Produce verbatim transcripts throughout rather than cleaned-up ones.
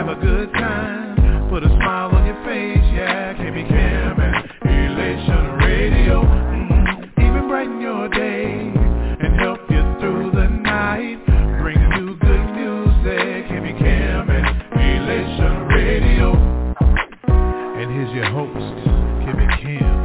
have a good time, put a smile on your face, yeah. K B Cam and Elation Radio, mm-hmm. Even brighten your day and help you through the night. Bring you good music, K B Cam and Elation Radio. And here's your host, K B Cam.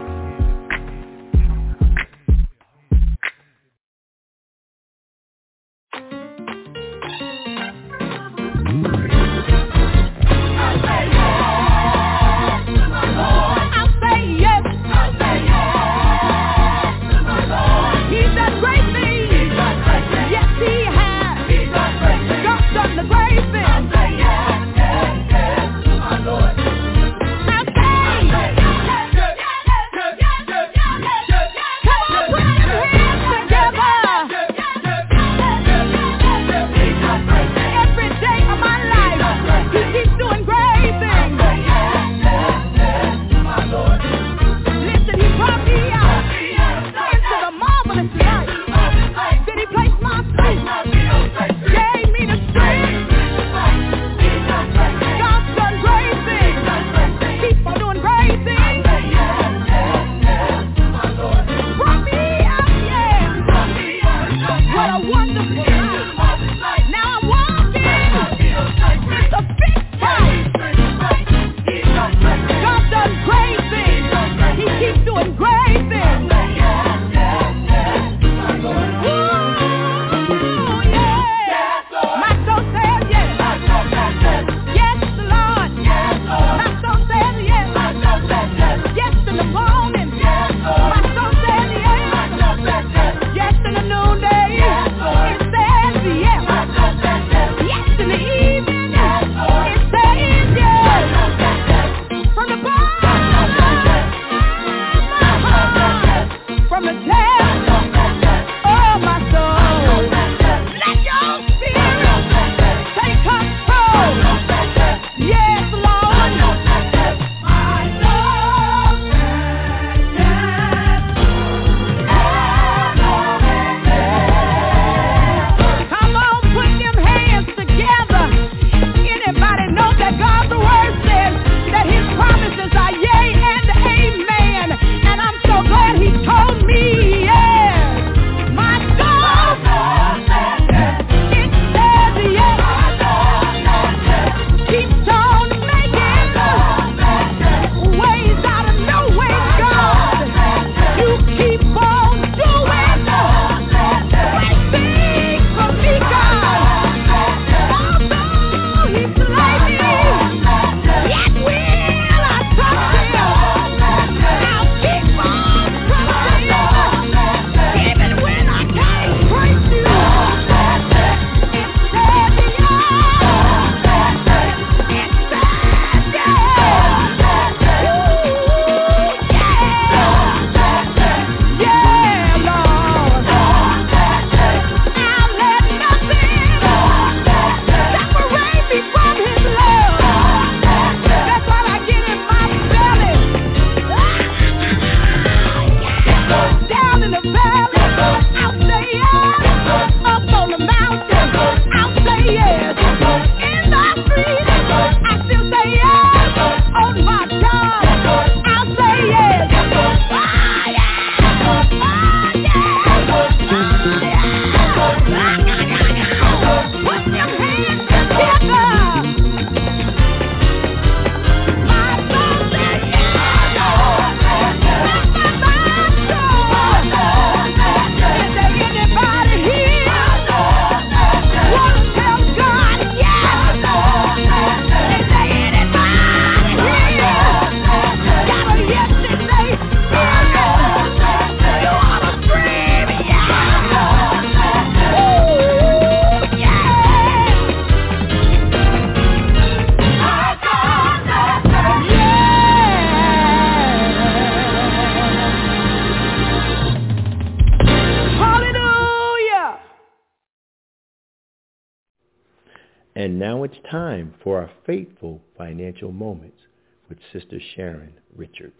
And now it's time for our Faithful Financial Moments with Sister Sharon Richard.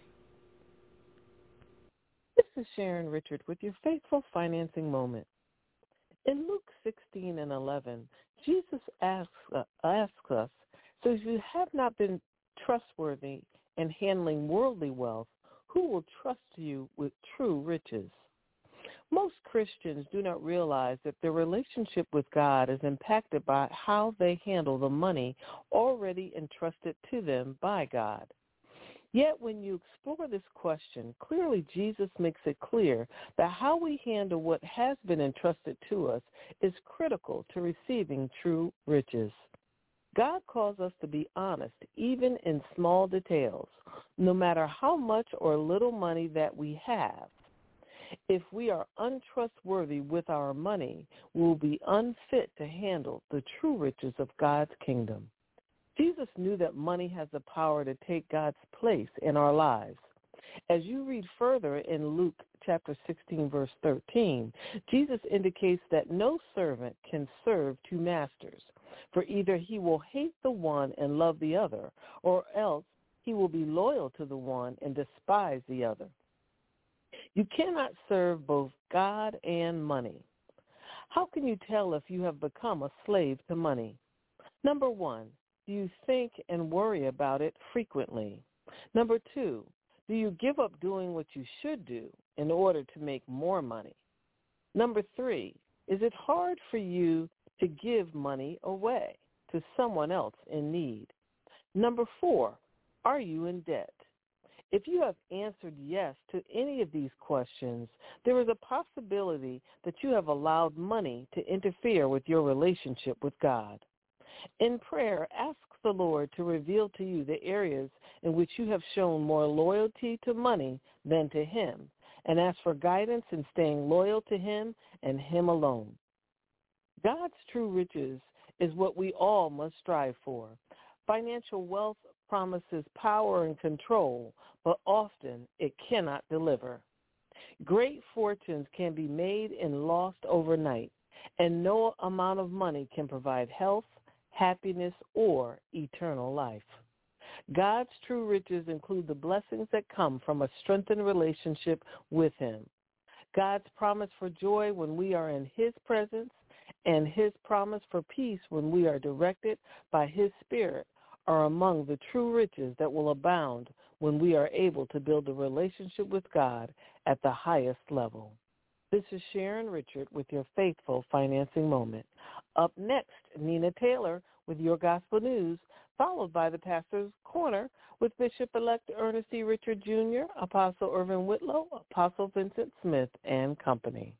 This is Sharon Richard with your Faithful Financing Moment. In Luke sixteen and eleven, Jesus asks, uh, asks us, So if you have not been trustworthy in handling worldly wealth, who will trust you with true riches? Most Christians do not realize that their relationship with God is impacted by how they handle the money already entrusted to them by God. Yet when you explore this question, clearly Jesus makes it clear that how we handle what has been entrusted to us is critical to receiving true riches. God calls us to be honest, even in small details, no matter how much or little money that we have. If we are untrustworthy with our money, we will be unfit to handle the true riches of God's kingdom. Jesus knew that money has the power to take God's place in our lives. As you read further in Luke chapter sixteen, verse thirteen, Jesus indicates that no servant can serve two masters, for either he will hate the one and love the other, or else he will be loyal to the one and despise the other. You cannot serve both God and money. How can you tell if you have become a slave to money? Number one, do you think and worry about it frequently? Number two, do you give up doing what you should do in order to make more money? Number three, is it hard for you to give money away to someone else in need? Number four, are you in debt? If you have answered yes to any of these questions, there is a possibility that you have allowed money to interfere with your relationship with God. In prayer, ask the Lord to reveal to you the areas in which you have shown more loyalty to money than to Him, and ask for guidance in staying loyal to Him and Him alone. God's true riches is what we all must strive for. Financial wealth promises power and control, but often it cannot deliver. Great fortunes can be made and lost overnight, and no amount of money can provide health, happiness, or eternal life. God's true riches include the blessings that come from a strengthened relationship with Him. God's promise for joy when we are in His presence and His promise for peace when we are directed by His Spirit are among the true riches that will abound when we are able to build a relationship with God at the highest level. This is Sharon Richard with your Faithful Financing Moment. Up next, Nina Taylor with your Gospel News, followed by the Pastor's Corner with Bishop-elect Ernest E. Richard Junior, Apostle Irvin Whitlow, Apostle Vincent Smith, and company.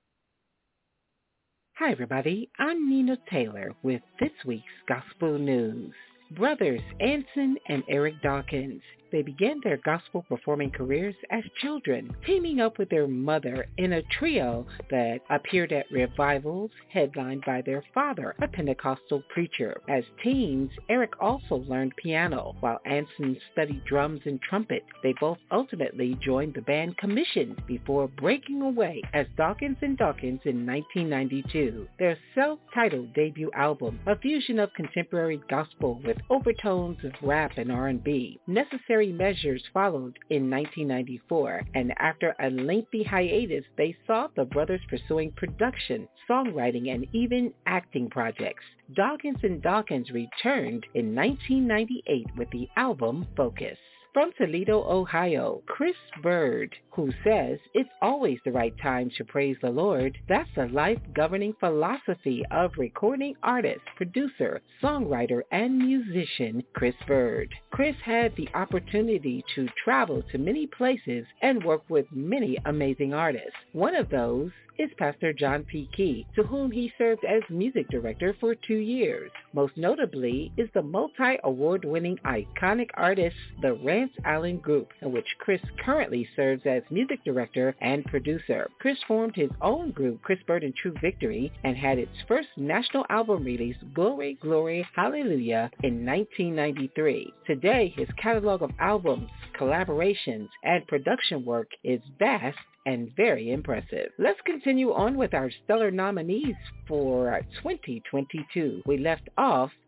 Hi, everybody. I'm Nina Taylor with this week's Gospel News. Brothers Anson and Eric Dawkins. They began their gospel performing careers as children, teaming up with their mother in a trio that appeared at revivals headlined by their father, a Pentecostal preacher. As teens, Eric also learned piano, while Anson studied drums and trumpet. They both ultimately joined the band Commission before breaking away as Dawkins and Dawkins in nineteen ninety-two. Their self-titled debut album, a fusion of contemporary gospel with overtones of rap and R and B. Necessary Measures followed in nineteen ninety-four, and after a lengthy hiatus, they saw the brothers pursuing production, songwriting, and even acting projects. Dawkins and Dawkins returned in nineteen ninety-eight with the album Focus. From Toledo, Ohio, Chris Bird, who says it's always the right time to praise the Lord. That's the life-governing philosophy of recording artist, producer, songwriter, and musician Chris Bird. Chris had the opportunity to travel to many places and work with many amazing artists. One of those is Pastor John P. Key, to whom he served as music director for two years. Most notably is the multi-award-winning iconic artist, the Rance Allen Group, in which Chris currently serves as music director and producer. Chris formed his own group, Chris Bird and True Victory, and had its first national album release, Glory, Glory, Hallelujah, in nineteen ninety-three. Today, his catalog of albums, collaborations, and production work is vast and very impressive. Let's continue on with our stellar nominees for twenty twenty-two. We left off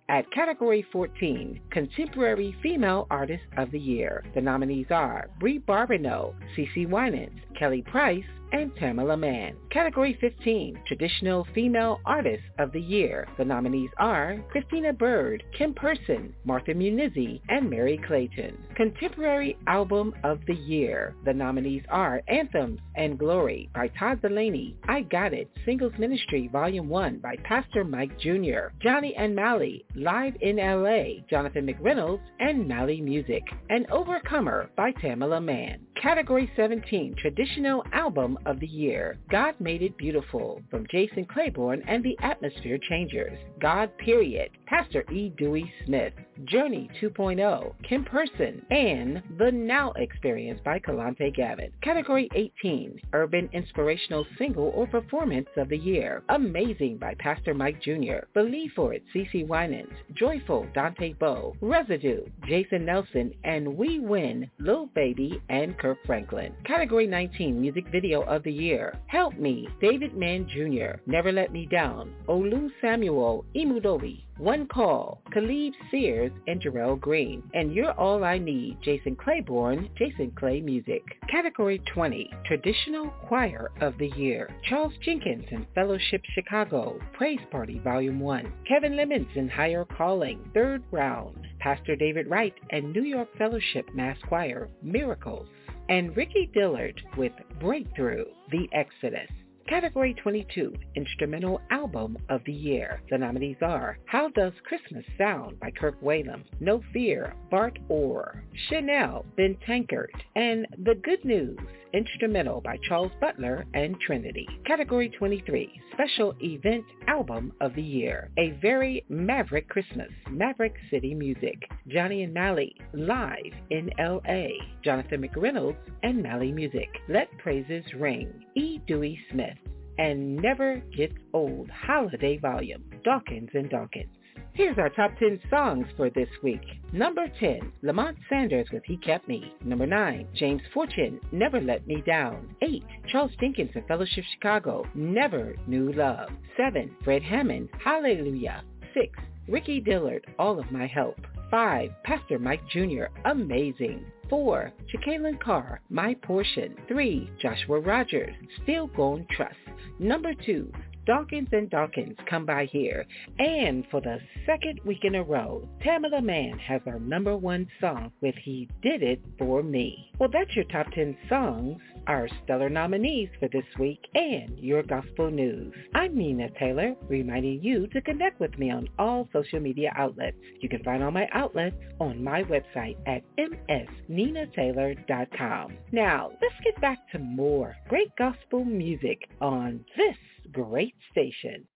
At Category fourteen, Contemporary Female Artist of the Year, the nominees are Brie Barbineau, CeCe Winans, Kelly Price, and Tamela Mann. Category fifteen, Traditional Female Artist of the Year. The nominees are Christina Bird, Kim Person, Martha Munizzi, and Mary Clayton. Contemporary Album of the Year. The nominees are Anthems and Glory by Todd Delaney, I Got It, Singles Ministry Volume one by Pastor Mike Junior, Johnny and Mally, Live in L A, Jonathan McReynolds, and Mally Music, and Overcomer by Tamela Mann. Category seventeen, Traditional Album of the Year. God Made It Beautiful from Jason Claiborne and the Atmosphere Changers. God Period, Pastor E. Dewey Smith. Journey two point oh, Kim Person, and The Now Experience by Kalante Gavin. Category eighteen, Urban Inspirational Single or Performance of the Year. Amazing by Pastor Mike Junior Believe For It, CeCe Winans. Joyful, Dante Bowe. Residue, Jason Nelson, and We Win, Lil Baby and Kirk Franklin. Category nineteen, Music Video of the Year. Help Me, David Mann Junior Never Let Me Down, Olu Samuel Imudobi. One Call, Khalid Sears and Jarrell Green. And You're All I Need, Jason Claiborne, Jason Clay Music. Category twenty, Traditional Choir of the Year. Charles Jenkins and Fellowship Chicago, Praise Party Volume one. Kevin Lemons and Higher Calling, Third Round. Pastor David Wright and New York Fellowship Mass Choir, Miracles. And Ricky Dillard with Breakthrough, The Exodus. Category twenty-two, Instrumental Album of the Year. The nominees are How Does Christmas Sound by Kirk Whalum, No Fear, Bart Orr, Chanel, Ben Tankard, and The Good News, Instrumental by Charles Butler and Trinity. Category twenty-three, Special Event Album of the Year. A Very Maverick Christmas, Maverick City Music. Johnny and Mally, Live in L A. Jonathan McReynolds and Mally Music. Let Praises Ring, E. Dewey Smith. And Never Gets Old Holiday Volume, Dawkins and Dawkins. Here's our top ten songs for this week. Number ten, Lamont Sanders with He Kept Me. Number nine, James Fortune, Never Let Me Down. eight, Charles Jenkins and Fellowship Chicago, Never Knew Love. seven, Fred Hammond, Hallelujah. six, Ricky Dillard, All of My Help. five, Pastor Mike Junior, Amazing. four, Jacqueline Carr, My Portion. three, Joshua Rogers, Still Gon' Trust. Number two, Dawkins and Dawkins, Come By Here. And for the second week in a row, Tamela Mann has our number one song with He Did It For Me. Well, that's your top ten songs, our stellar nominees for this week, and your gospel news. I'm Nina Taylor, reminding you to connect with me on all social media outlets. You can find all my outlets on my website at m s nina taylor dot com. Now, let's get back to more great gospel music on this great station.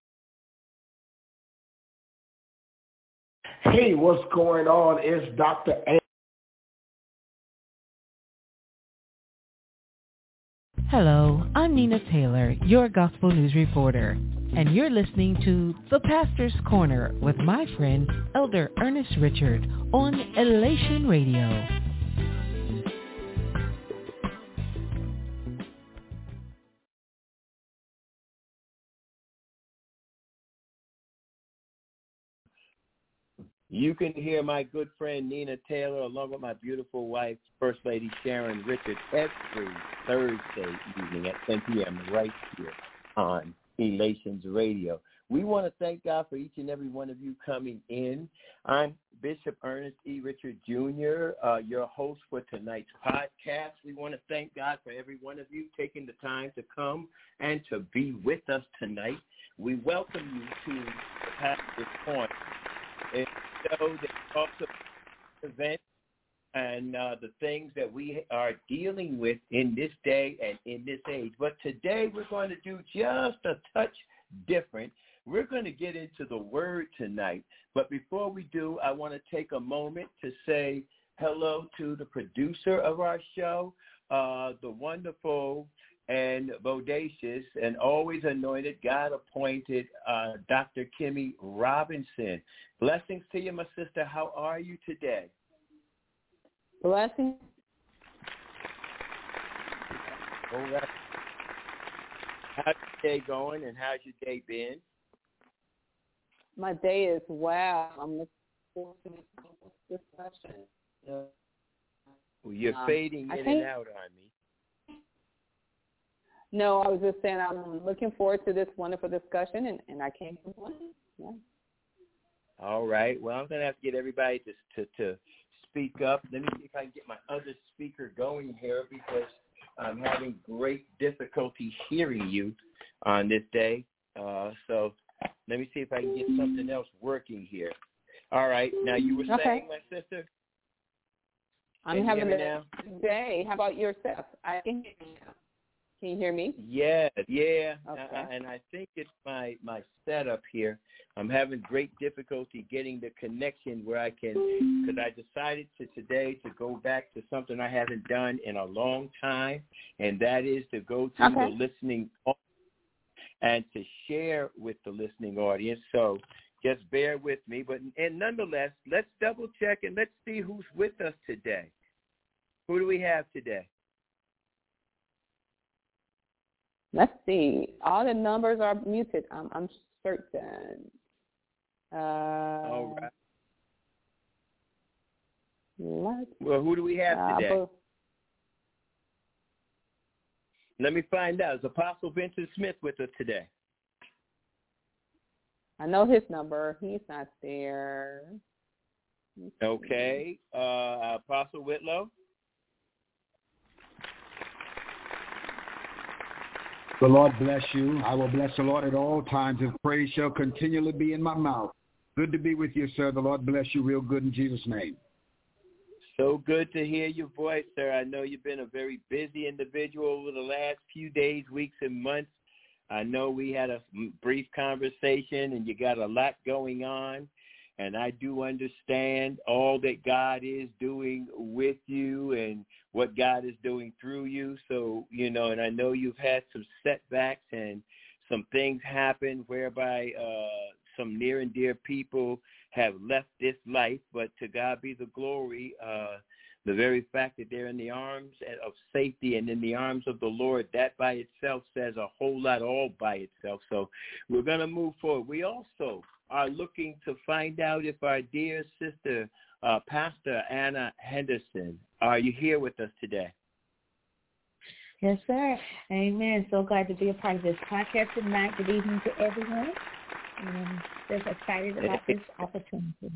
Hey, what's going on? It's Doctor A. Hello, I'm Nina Taylor, your gospel news reporter, and you're listening to The Pastor's Corner with my friend, Elder Ernest Richard, on Elation Radio. You can hear my good friend Nina Taylor along with my beautiful wife, First Lady Sharon Richard, every Thursday evening at ten p.m. right here on Elations Radio. We want to thank God for each and every one of you coming in. I'm Bishop Ernest E. Richard Junior, uh, your host for tonight's podcast. We want to thank God for every one of you taking the time to come and to be with us tonight. We welcome you to the Pastor's Corner. It's a show that talks about events and uh, the things that we are dealing with in this day and in this age. But today we're going to do just a touch different. We're going to get into the Word tonight. But before we do, I want to take a moment to say hello to the producer of our show, uh, the wonderful and bodacious and always anointed, God-appointed uh, Doctor Kimmy Robinson. Blessings to you, my sister. How are you today? Blessings. All right. How's your day going and how's your day been? My day is well. I'm looking forward to this discussion. Well, you're um, fading I in think, and out on me. No, I was just saying I'm looking forward to this wonderful discussion, and, and I can't complain. Yeah. All right. Well, I'm going to have to get everybody to, to, to speak up. Let me see if I can get my other speaker going here because I'm having great difficulty hearing you on this day. Uh, so let me see if I can get something else working here. All right. Now, you were okay. saying, my sister? I'm can having you a now? day. How about yourself? I can hear you now. Can you hear me? Yeah, yeah. Okay. Uh, and I think it's my, my setup here. I'm having great difficulty getting the connection where I can, because I decided to today to go back to something I haven't done in a long time, and that is to go to okay. the listening and to share with the listening audience. So just bear with me. But and nonetheless, let's double check and let's see who's with us today. Who do we have today? Let's see. All the numbers are muted. I'm, I'm certain. Uh, All right. Let's, well, who do we have uh, today? but, Let me find out. Is Apostle Vincent Smith with us today? I know his number. He's not there. Okay. Uh, Apostle Whitlow? The Lord bless you. I will bless the Lord at all times. His praise shall continually be in my mouth. Good to be with you, sir. The Lord bless you real good in Jesus' name. So good to hear your voice, sir. I know you've been a very busy individual over the last few days, weeks, and months. I know we had a brief conversation, and you got a lot going on. And I do understand all that God is doing with you and what God is doing through you. So, you know, and I know you've had some setbacks and some things happen whereby uh, some near and dear people have left this life. But to God be the glory. Uh, the very fact that they're in the arms of safety and in the arms of the Lord, that by itself says a whole lot all by itself. So we're going to move forward. We also are looking to find out if our dear sister, uh, Pastor Anna Henderson, are you here with us today? Yes, sir. Amen. So glad to be a part of this podcast tonight. Good evening to everyone. I'm just excited about this opportunity.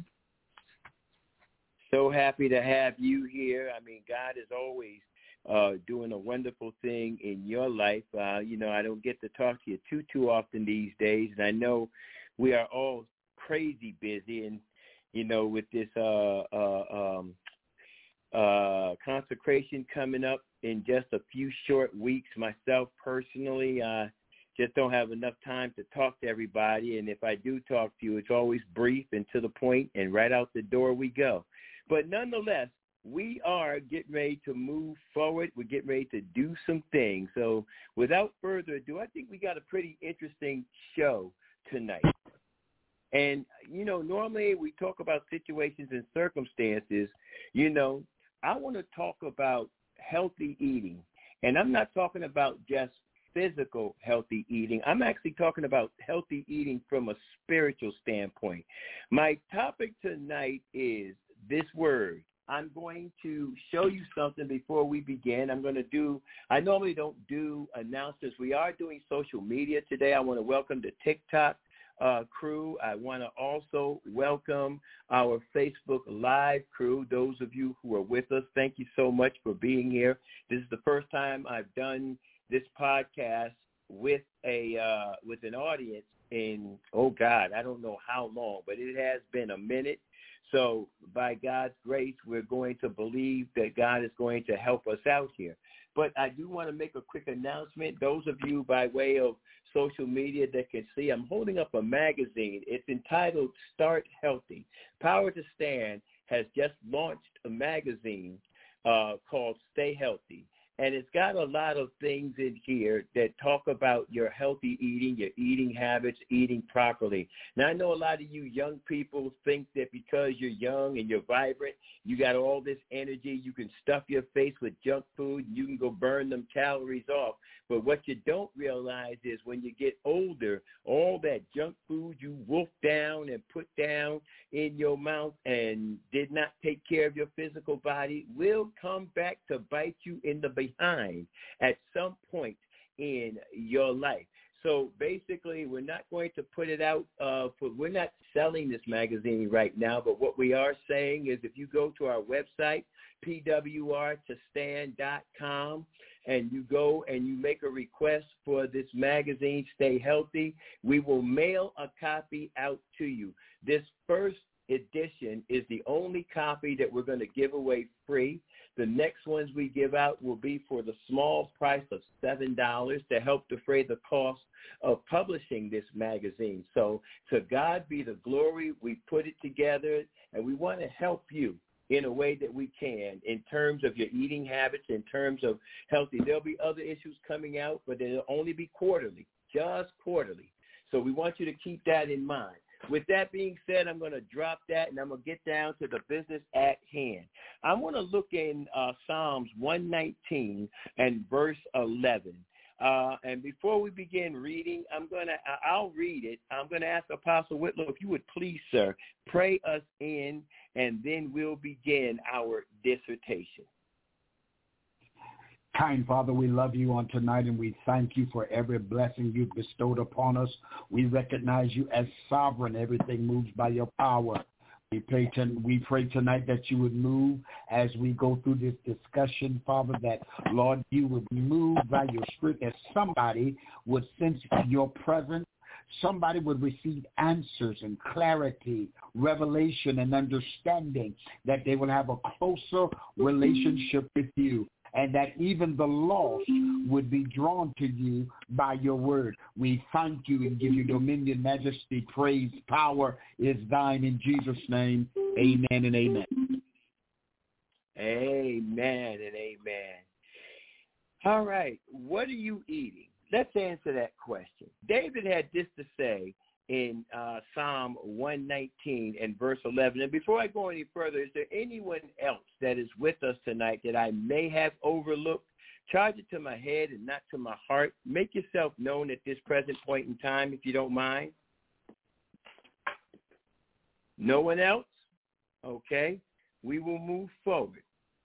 So happy to have you here. I mean, God is always uh, doing a wonderful thing in your life. Uh, you know, I don't get to talk to you too, too often these days, and I know we are all crazy busy, and you know, with this uh, uh, um, uh, consecration coming up in just a few short weeks, myself personally, uh, just don't have enough time to talk to everybody, and if I do talk to you, it's always brief and to the point, and right out the door we go. But nonetheless, we are getting ready to move forward. We're getting ready to do some things. So without further ado, I think we got a pretty interesting show tonight. And, you know, normally we talk about situations and circumstances. You know, I want to talk about healthy eating. And I'm not talking about just physical healthy eating. I'm actually talking about healthy eating from a spiritual standpoint. My topic tonight is this word. I'm going to show you something before we begin. I'm going to do, I normally don't do announcements. We are doing social media today. I want to welcome the TikTok uh, crew. I want to also welcome our Facebook Live crew. Those of you who are with us, thank you so much for being here. This is the first time I've done this podcast with a uh, with an audience in, oh, God, I don't know how long, but it has been a minute. So by God's grace, we're going to believe that God is going to help us out here. But I do want to make a quick announcement. Those of you by way of social media that can see, I'm holding up a magazine. It's entitled Start Healthy. Power to Stand has just launched a magazine uh, called Stay Healthy. And it's got a lot of things in here that talk about your healthy eating, your eating habits, eating properly. Now, I know a lot of you young people think that because you're young and you're vibrant, you got all this energy, you can stuff your face with junk food, and you can go burn them calories off. But what you don't realize is when you get older, all that junk food you wolfed down and put down in your mouth and did not take care of your physical body will come back to bite you in the behind at some point in your life. So basically, we're not going to put it out. Uh, for, we're not selling this magazine right now, but what we are saying is if you go to our website, P W R to stand dot com, and you go and you make a request for this magazine, Stay Healthy, we will mail a copy out to you. This first edition is the only copy that we're going to give away free. The next ones we give out will be for the small price of seven dollars to help defray the cost of publishing this magazine. So to God be the glory. We put it together, and we want to help you in a way that we can in terms of your eating habits, in terms of healthy. There'll be other issues coming out, but they'll only be quarterly, just quarterly. So we want you to keep that in mind. With that being said, I'm going to drop that, and I'm going to get down to the business at hand. I want to look in uh, Psalms one nineteen and verse eleven. Uh, and before we begin reading, I'm going to, I'll read it. I'm going to ask Apostle Whitlow, if you would please, sir, pray us in, and then we'll begin our dissertation. Kind Father, we love you on tonight, and we thank you for every blessing you've bestowed upon us. We recognize you as sovereign. Everything moves by your power. We pray, to, we pray tonight that you would move as we go through this discussion, Father, that, Lord, you would move by your Spirit, that somebody would sense your presence. Somebody would receive answers and clarity, revelation and understanding, that they will have a closer relationship with you, and that even the lost would be drawn to you by your word. We thank you and give you dominion, majesty, praise, power is thine in Jesus' name. Amen and amen. Amen and amen. All right, what are you eating? Let's answer that question. David had this to say in uh, Psalm one nineteen and verse eleven. And before I go any further, is there anyone else that is with us tonight that I may have overlooked? Charge it to my head and not to my heart. Make yourself known at this present point in time, if you don't mind. No one else? Okay. We will move forward.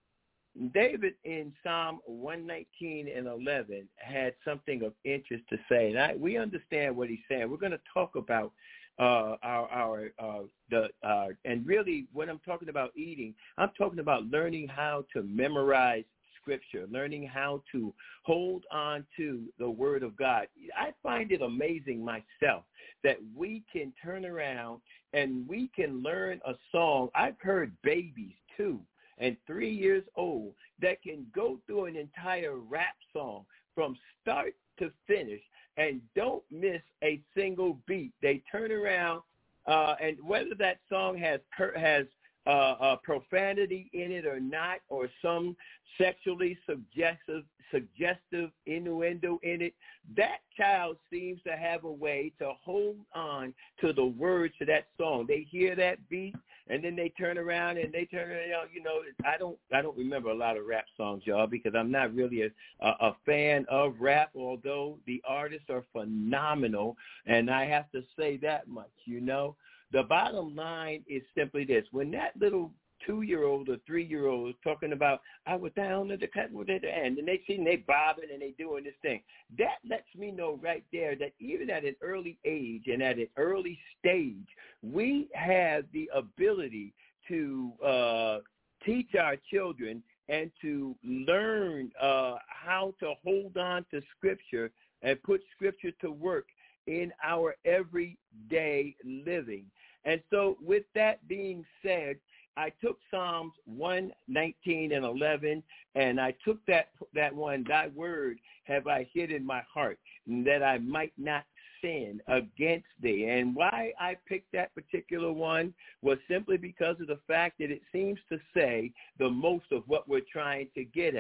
David in Psalm one nineteen and eleven had something of interest to say, and I, we understand what he's saying. We're going to talk about uh, our our uh, the uh, and really when I'm talking about eating, I'm talking about learning how to memorize Scripture, learning how to hold on to the Word of God. I find it amazing myself that we can turn around and we can learn a song. I've heard babies too. And three years old that can go through an entire rap song from start to finish and don't miss a single beat. They turn around, uh, and whether that song has has uh, uh, profanity in it or not, or some sexually suggestive suggestive innuendo in it, that child seems to have a way to hold on to the words to that song. They hear that beat, and then they turn around and they turn around. You know, I don't, I don't remember a lot of rap songs, y'all, because I'm not really a, a, a fan of rap. Although the artists are phenomenal, and I have to say that much. You know, the bottom line is simply this: when that little two-year-old or three-year-old is talking about, I was down at the cut with it, and they see they bobbing and they doing this thing. That lets me know right there that even at an early age and at an early stage, we have the ability to uh, teach our children and to learn uh, how to hold on to Scripture and put Scripture to work in our everyday living. And so with that being said, I took Psalms one nineteen and eleven, and I took that that one, thy word have I hid in my heart, that I might not sin against thee. And why I picked that particular one was simply because of the fact that it seems to say the most of what we're trying to get at.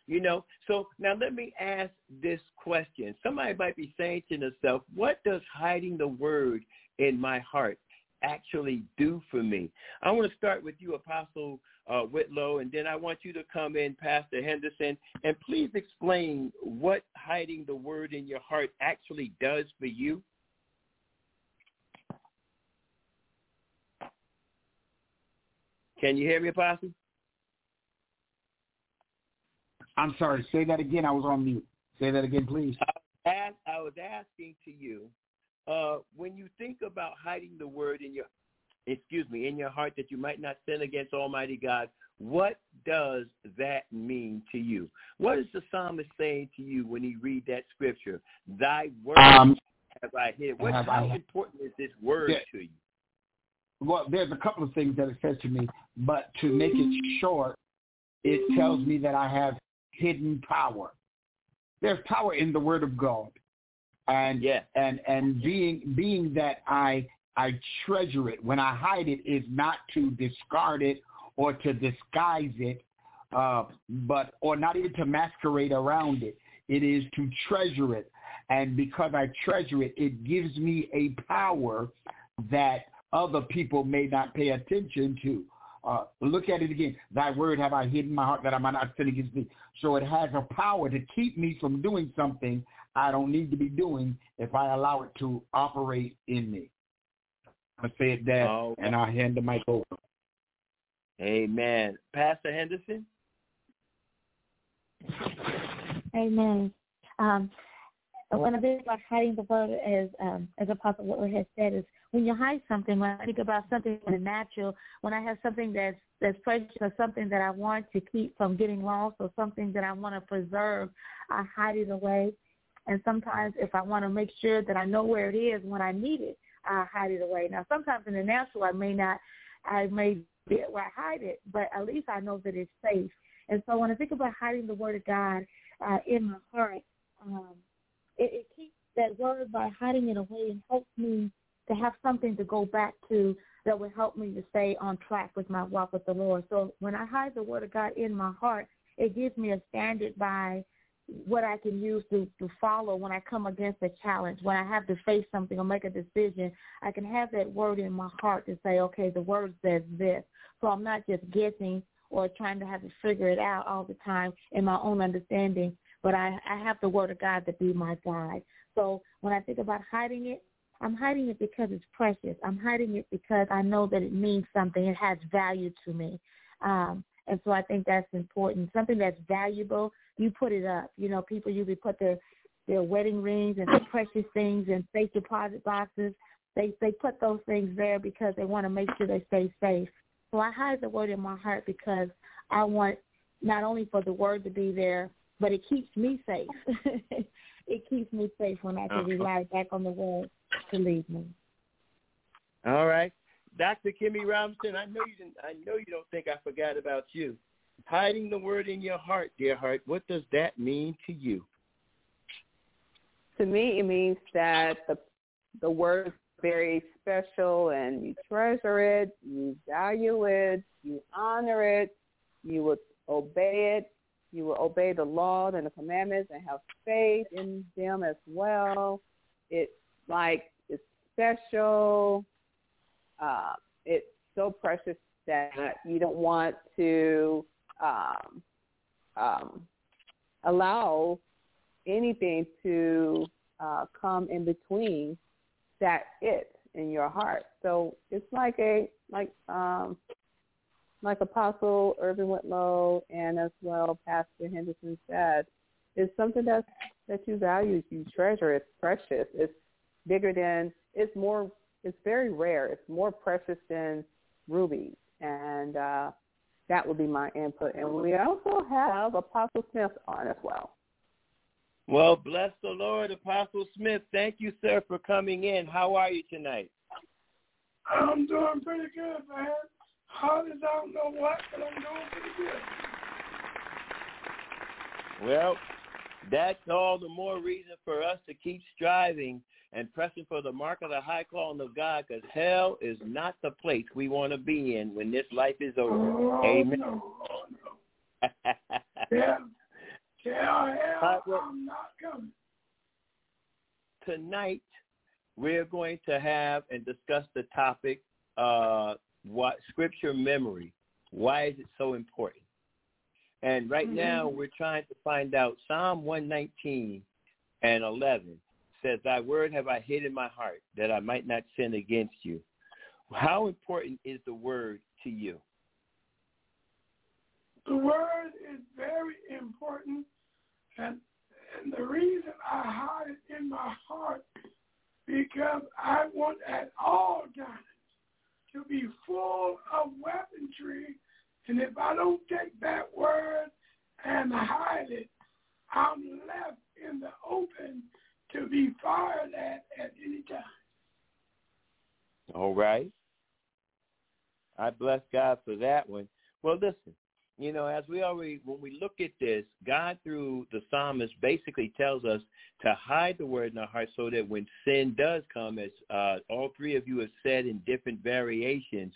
You know, so now let me ask this question. Somebody might be saying to themselves, what does hiding the word in my heart actually do for me? I want to start with you, Apostle uh, Whitlow, and then I want you to come in, Pastor Henderson, and please explain what hiding the word in your heart actually does for you. Can you hear me, Apostle? I'm sorry. Say that again. I was on mute. Say that again, please. I, ask, I was asking to you, uh, when you think about hiding the word in your, excuse me, in your heart that you might not sin against Almighty God, what does that mean to you? What is the psalmist saying to you when he read that scripture? Thy word um, have I hid. What, how I, important is this word yeah, to you? Well, there's a couple of things that it says to me, but to make it short, it tells me that I have hidden power. There's power in the word of God. And yeah. and and being being that I I treasure it, when I hide it is not to discard it or to disguise it, uh, but or not even to masquerade around it. It is to treasure it. And because I treasure it, it gives me a power that other people may not pay attention to. Uh, look at it again. Thy word have I hidden in my heart that I might not sin against thee. So it has a power to keep me from doing something I don't need to be doing if I allow it to operate in me. I said that, oh, and I'll hand the mic over. Amen. Pastor Henderson? Amen. Um, one of the things about hiding the word, as um, as Apostle Whitlow has said, is when you hide something, when I think about something in the natural, when I have something that's that's precious or something that I want to keep from getting lost or something that I want to preserve, I hide it away. And sometimes if I want to make sure that I know where it is when I need it, I hide it away. Now, sometimes in the natural, I may not, I may be where I hide it, but at least I know that it's safe. And so when I think about hiding the word of God uh, in my heart, um, it, it keeps that word by hiding it away and helps me to have something to go back to that will help me to stay on track with my walk with the Lord. So when I hide the word of God in my heart, it gives me a standard by what I can use to, to follow when I come against a challenge. When I have to face something or make a decision, I can have that word in my heart to say, okay, the word says this. So I'm not just guessing or trying to have to figure it out all the time in my own understanding, but I, I have the word of God to be my guide. So when I think about hiding it, I'm hiding it because it's precious. I'm hiding it because I know that it means something. It has value to me. Um, and so I think that's important. Something that's valuable, you put it up. You know, people usually put their, their wedding rings and their precious things in safe deposit boxes. They they put those things there because they want to make sure they stay safe. So I hide the word in my heart because I want not only for the word to be there, but it keeps me safe. It keeps me safe when I can rely back on the word to lead me. All right. Doctor Kimmy Robinson, I know you didn't, I know you don't think I forgot about you. Hiding the word in your heart, dear heart, what does that mean to you? To me, it means that the the word is very special and you treasure it, you value it, you honor it, you would obey it, you will obey the law and the commandments and have faith in them as well. It's like it's special. Uh, it's so precious that you don't want to um, um, allow anything to uh, come in between that it in your heart. So it's like a like um, like Apostle Irvin Whitlow and as well Pastor Henderson said, it's something that that you value, you treasure. It's precious. It's bigger than. It's more. It's very rare. It's more precious than rubies, and uh, that would be my input. And we also have Apostle Smith on as well. Well, bless the Lord, Apostle Smith. Thank you, sir, for coming in. How are you tonight? I'm doing pretty good, man. Hard as I don't know what, but I'm doing pretty good. Well, that's all the more reason for us to keep striving and pressing for the mark of the high calling of God, because hell is not the place we want to be in when this life is over. Oh, Amen. No. Oh, no. Yeah. Tell hell Uh, well, I'm not coming. Tonight, we're going to have and discuss the topic, uh, what scripture memory. Why is it so important? And right mm-hmm. now, we're trying to find out. Psalm one nineteen and eleven says, "Thy word have I hid in my heart, that I might not sin against you." How important is the word to you? The word is very important, and, and the reason I hide it in my heart because I want at all times to be full of weaponry, and if I don't take that word and hide it, I'm left in the open to be fired at at any time. All right. I bless God for that one. Well, listen, you know, as we already, when we look at this, God through the psalmist basically tells us to hide the word in our heart so that when sin does come, as uh, all three of you have said in different variations,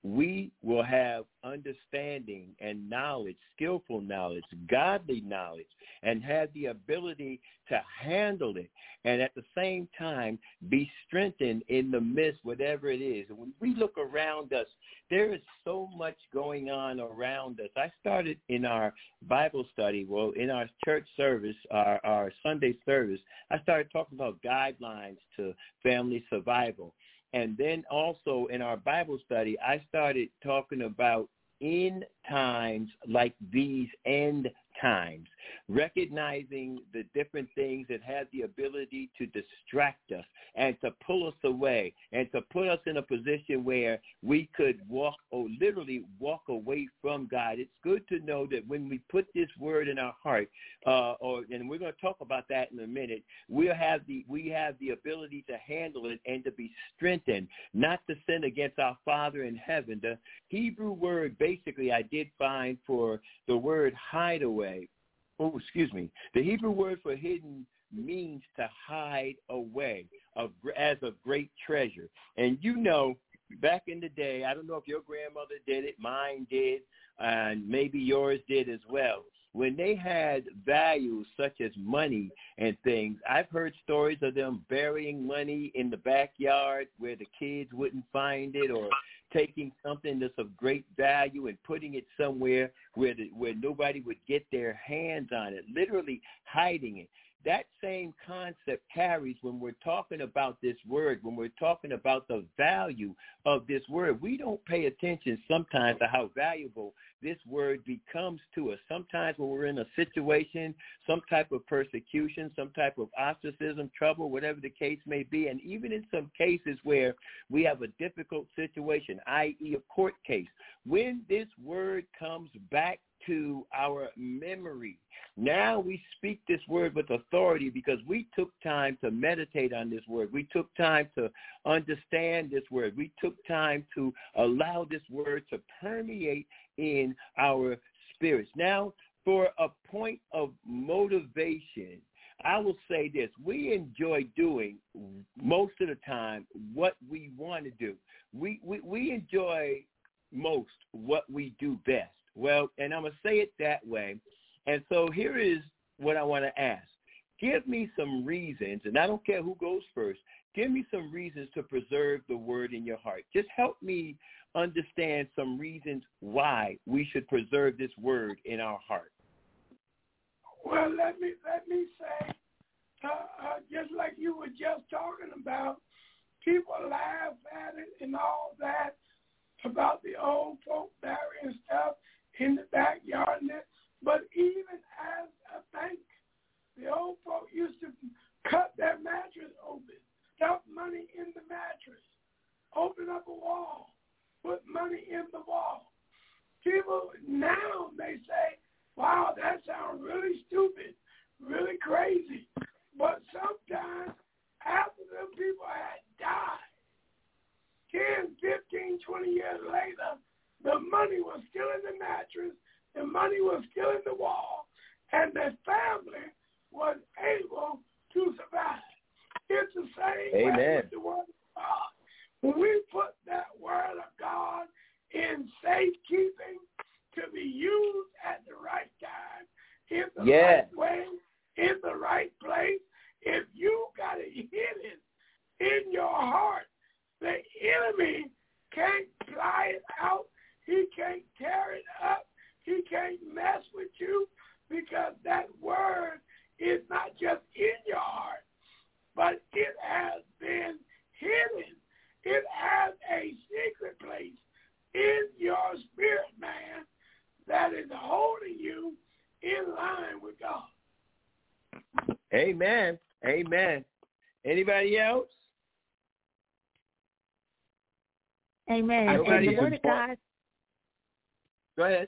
we will have understanding and knowledge, skillful knowledge, godly knowledge, and have the ability to handle it, and at the same time be strengthened in the midst, whatever it is. And when we look around us, there is so much going on around us. I started in our Bible study, well, in our church service, our, our Sunday service, I started talking about guidelines to family survival. And then also in our Bible study, I started talking about in times like these end times, recognizing the different things that have the ability to distract us and to pull us away and to put us in a position where we could walk or literally walk away from God. It's good to know that when we put this word in our heart, uh, or and we're going to talk about that in a minute, we'll have the we have the ability to handle it and to be strengthened, not to sin against our Father in heaven. The Hebrew word basically I did find for the word hideaway. Oh, excuse me. The Hebrew word for hidden means to hide away of, as a great treasure. And you know, back in the day, I don't know if your grandmother did it, mine did, and maybe yours did as well. When they had values such as money and things, I've heard stories of them burying money in the backyard where the kids wouldn't find it, or taking something that's of great value and putting it somewhere where the, where nobody would get their hands on it, literally hiding it. That same concept carries when we're talking about this word, when we're talking about the value of this word. We don't pay attention sometimes to how valuable this word becomes to us. Sometimes when we're in a situation, some type of persecution, some type of ostracism, trouble, whatever the case may be, and even in some cases where we have a difficult situation, that is a court case, when this word comes back to our memory, now we speak this word with authority because we took time to meditate on this word. We took time to understand this word. We took time to allow this word to permeate in our spirits. Now, for a point of motivation, I will say this. We enjoy doing most of the time what we want to do. We, we, we enjoy most what we do best. Well, and I'm going to say it that way. And so here is what I want to ask. Give me some reasons, and I don't care who goes first, give me some reasons to preserve the word in your heart. Just help me understand some reasons why we should preserve this word in our heart. Well, let me let me say, uh, uh, just like you were just talking about, people laugh at it and all that about the old folk burying stuff in the backyard. But even as a bank, the old folk used to cut their mattress open, stuff money in the mattress, open up a wall, put money in the wall. People now, they say, wow, that sounds really stupid, really crazy. But sometimes after them people had died, ten, fifteen, twenty years later, the money was still in the mattress, the money was still in the wall, and the family was able to survive. It's the same Amen. way with the word of God. When we put that word of God in safekeeping to be used at the right time, in the yes. right way, heart, the enemy can't fly it out. He can't tear it up. He can't mess with you because that word is not just in your heart, but it has been hidden. It has a secret place in your spirit, man, that is holding you in line with God. Amen. Amen. Anybody else? Amen. Nobody And the word of God. Go ahead.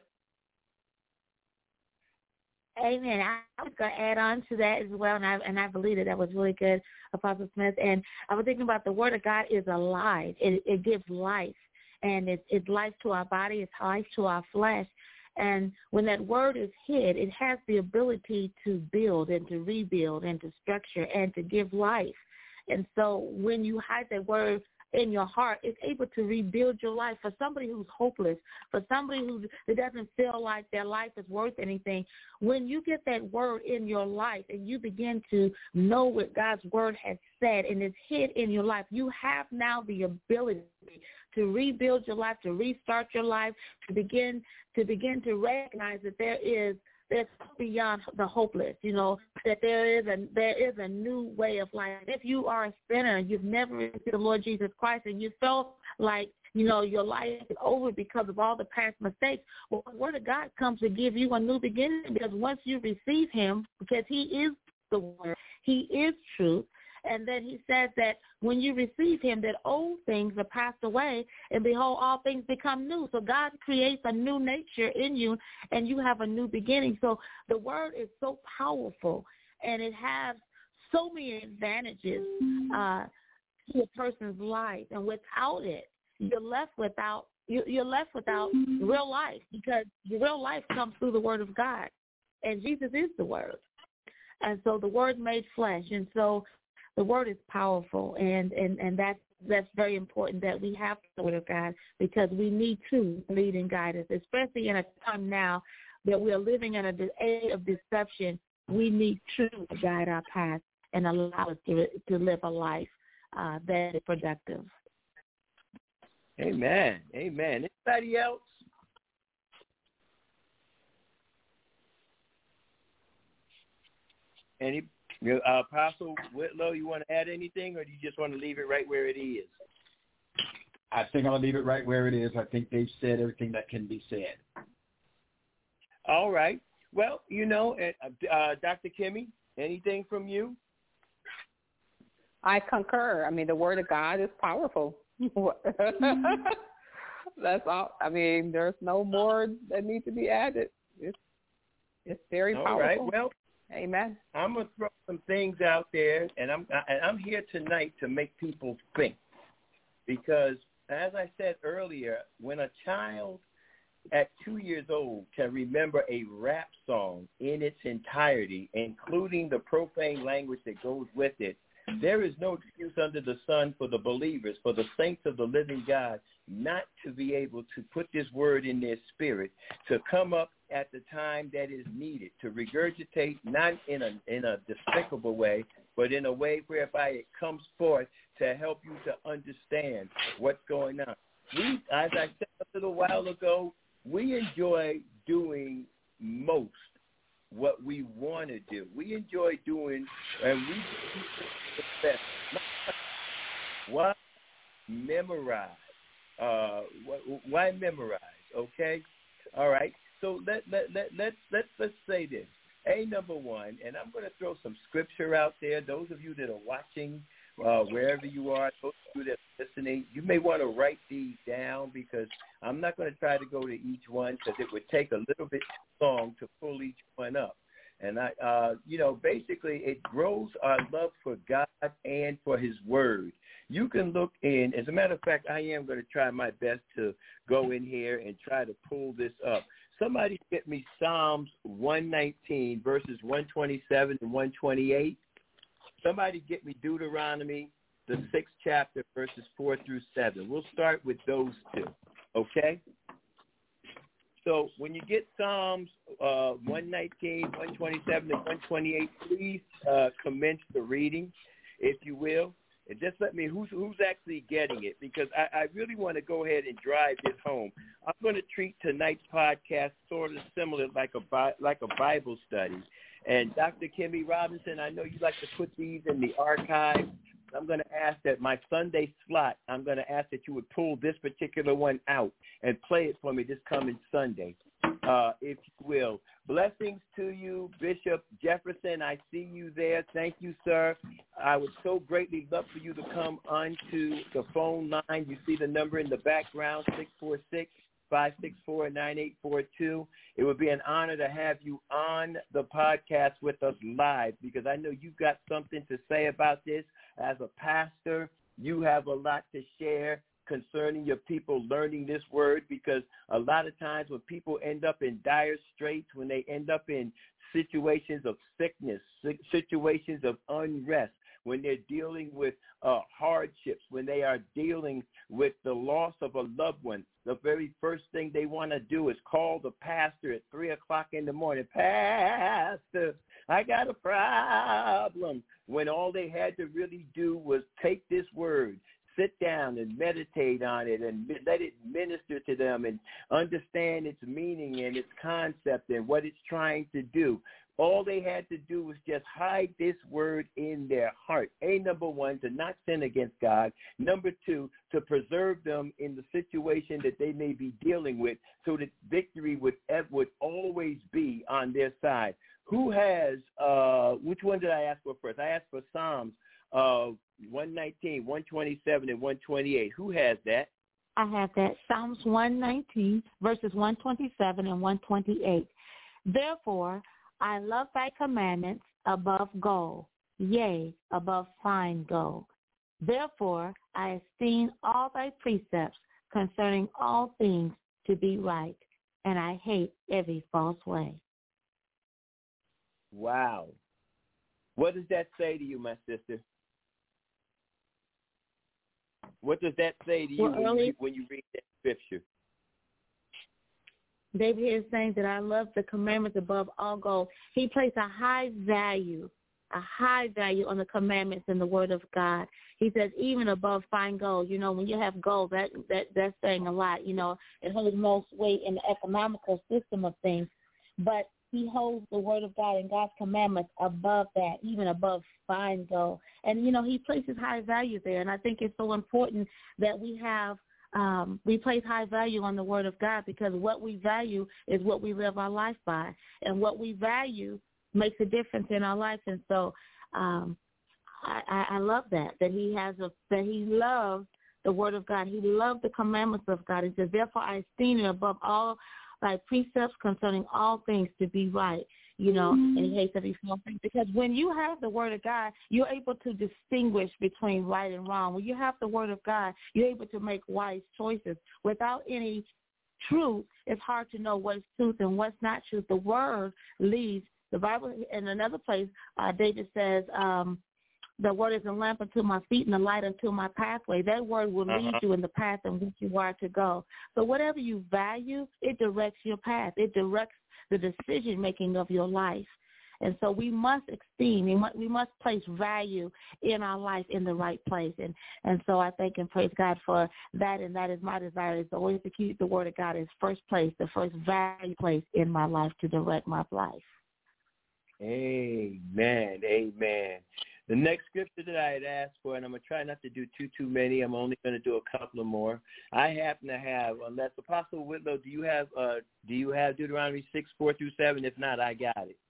Amen. I was going to add on to that as well, and I and I believe that that was really good, Apostle Smith. And I was thinking about the word of God is alive. It, it gives life, and it's, it's life to our body. It's life to our flesh. And when that word is hid, it has the ability to build and to rebuild and to structure and to give life. And so when you hide that word in your heart, it's able to rebuild your life. For somebody who's hopeless, for somebody who, who doesn't feel like their life is worth anything, when you get that word in your life and you begin to know what God's word has said and it's hid in your life, you have now the ability to rebuild your life, to restart your life, to begin to begin to recognize that there is there's beyond the hopeless, you know, that there is a there is a new way of life. If you are a sinner, you've never received the Lord Jesus Christ, and you felt like, you know, your life is over because of all the past mistakes, well, the word of God comes to give you a new beginning, because once you receive him, because he is the word, he is truth. And then he says that when you receive him, that old things are passed away, and behold, all things become new. So God creates a new nature in you, and you have a new beginning. So the word is so powerful, and it has so many advantages uh, to a person's life. And without it, you're left without you're left without real life, because your real life comes through the word of God, and Jesus is the word. And so the word made flesh, and so the word is powerful, and, and, and that's, that's very important that we have the word of God, because we need to lead and guide us, especially in a time now that we are living in an age of deception. We need truth to guide our path and allow us to, to live a life uh, that is productive. Amen. Amen. Anybody else? Any uh, Apostle Whitlow, you want to add anything, or do you just want to leave it right where it is? I think I'll leave it right where it is. I think they've said everything that can be said. All right. Well, you know, uh, Doctor Kimmy, anything from you? I concur. I mean, the word of God is powerful. That's all. I mean, there's no more that needs to be added. It's it's very all powerful. All right. Well, amen. I'm gonna throw some things out there, and I'm and I'm here tonight to make people think, because as I said earlier, when a child at two years old can remember a rap song in its entirety, including the profane language that goes with it, there is no excuse under the sun for the believers, for the saints of the living God, not to be able to put this word in their spirit, to come up at the time that is needed, to regurgitate, not in a in a despicable way, but in a way whereby it comes forth to help you to understand what's going on. We, as I said a little while ago, we enjoy doing most what we want to do. We enjoy doing, and we do the best. Why memorize? Uh, why memorize? Okay, all right. So let let let let's let's let's say this. A number one, and I'm going to throw some scripture out there. Those of you that are watching, uh, wherever you are, those of you that are listening, you may want to write these down, because I'm not going to try to go to each one, because it would take a little bit too long to pull each one up. And I, uh, you know, basically it grows our love for God and for His Word. You can look in. As a matter of fact, I am going to try my best to go in here and try to pull this up. Somebody get me Psalms one nineteen, verses one twenty-seven and one twenty-eight. Somebody get me Deuteronomy, the sixth chapter, verses four through seven. We'll start with those two, okay? So when you get Psalms uh, one nineteen, one twenty-seven, and one twenty-eight, please uh, commence the reading, if you will. And just let me, who's who's actually getting it? Because I, I really want to go ahead and drive this home. I'm going to treat tonight's podcast sort of similar like a like a Bible study. And Doctor Kimmy Robinson, I know you like to put these in the archive. I'm going to ask that my Sunday slot, I'm going to ask that you would pull this particular one out and play it for me this coming Sunday, uh, if you will. Blessings to you, Bishop Jefferson. I see you there. Thank you, sir. I would so greatly love for you to come onto the phone line. You see the number in the background, six four six, five six four, nine eight four two. It would be an honor to have you on the podcast with us live, because I know you've got something to say about this. As a pastor, you have a lot to share concerning your people learning this word, because a lot of times when people end up in dire straits, when they end up in situations of sickness, situations of unrest, when they're dealing with uh, hardships, when they are dealing with the loss of a loved one, the very first thing they want to do is call the pastor at three o'clock in the morning. Pastor, I got a problem. When all they had to really do was take this word, sit down and meditate on it and let it minister to them and understand its meaning and its concept and what it's trying to do. All they had to do was just hide this word in their heart. A, number one, to not sin against God. Number two, to preserve them in the situation that they may be dealing with, so that victory would, would always be on their side. Who has, uh, which one did I ask for first? I asked for Psalms uh, one nineteen, one twenty-seven, and one twenty-eight. Who has that? I have that. Psalms one nineteen, verses one twenty-seven and one twenty-eight. Therefore, I love thy commandments above gold, yea, above fine gold. Therefore, I esteem all thy precepts concerning all things to be right, and I hate every false way. Wow. What does that say to you, my sister? What does that say to you, well, when, you when you read that scripture? David is saying that I love the commandments above all gold. He placed a high value, a high value on the commandments in the word of God. He says even above fine gold. You know, when you have gold, that, that that's saying a lot. You know, it holds most weight in the economical system of things. But he holds the word of God and God's commandments above that, even above fine gold. And, you know, he places high value there. And I think it's so important that we have Um, we place high value on the word of God, because what we value is what we live our life by, and what we value makes a difference in our life. And so um, I, I, I love that, that he has a, that he loves the word of God. He loved the commandments of God. He says, therefore I esteem it above all thy precepts concerning all things to be right. You know, mm-hmm. and he hates every small thing. Because when you have the word of God, you're able to distinguish between right and wrong. When you have the word of God, you're able to make wise choices. Without any truth, it's hard to know what's truth and what's not truth. The word leads. The Bible, in another place, uh, David says, um, the word is a lamp unto my feet and a light unto my pathway. That word will lead uh-huh. you in the path in which you are to go. So whatever you value, it directs your path. It directs the decision-making of your life. And so we must esteem, we must, we must place value in our life in the right place. And, and so I thank and praise God for that, and that is my desire, is always to keep the word of God as first place, the first value place in my life to direct my life. Amen, amen. The next scripture that I had asked for, and I'm going to try not to do too, too many. I'm only going to do a couple of more. I happen to have, unless Apostle Whitlow, do you have uh, do you have Deuteronomy six, four through seven? If not, I got it.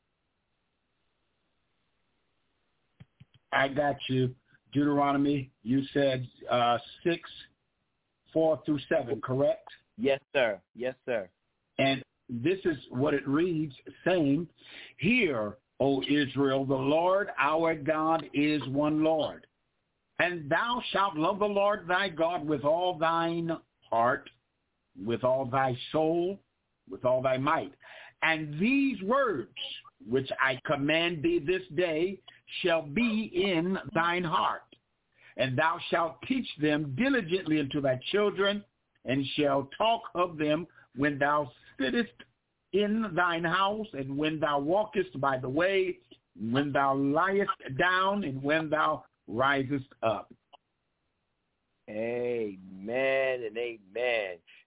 I got you. Deuteronomy, you said uh, six, four through seven, correct? Yes, sir. Yes, sir. And this is what it reads, saying, "Hear, O Israel, the Lord our God is one Lord. And thou shalt love the Lord thy God with all thine heart, with all thy soul, with all thy might. And these words which I command thee this day shall be in thine heart. And thou shalt teach them diligently unto thy children, and shalt talk of them when thou sittest in thine house, and when thou walkest by the way, when thou liest down, and when thou risest up."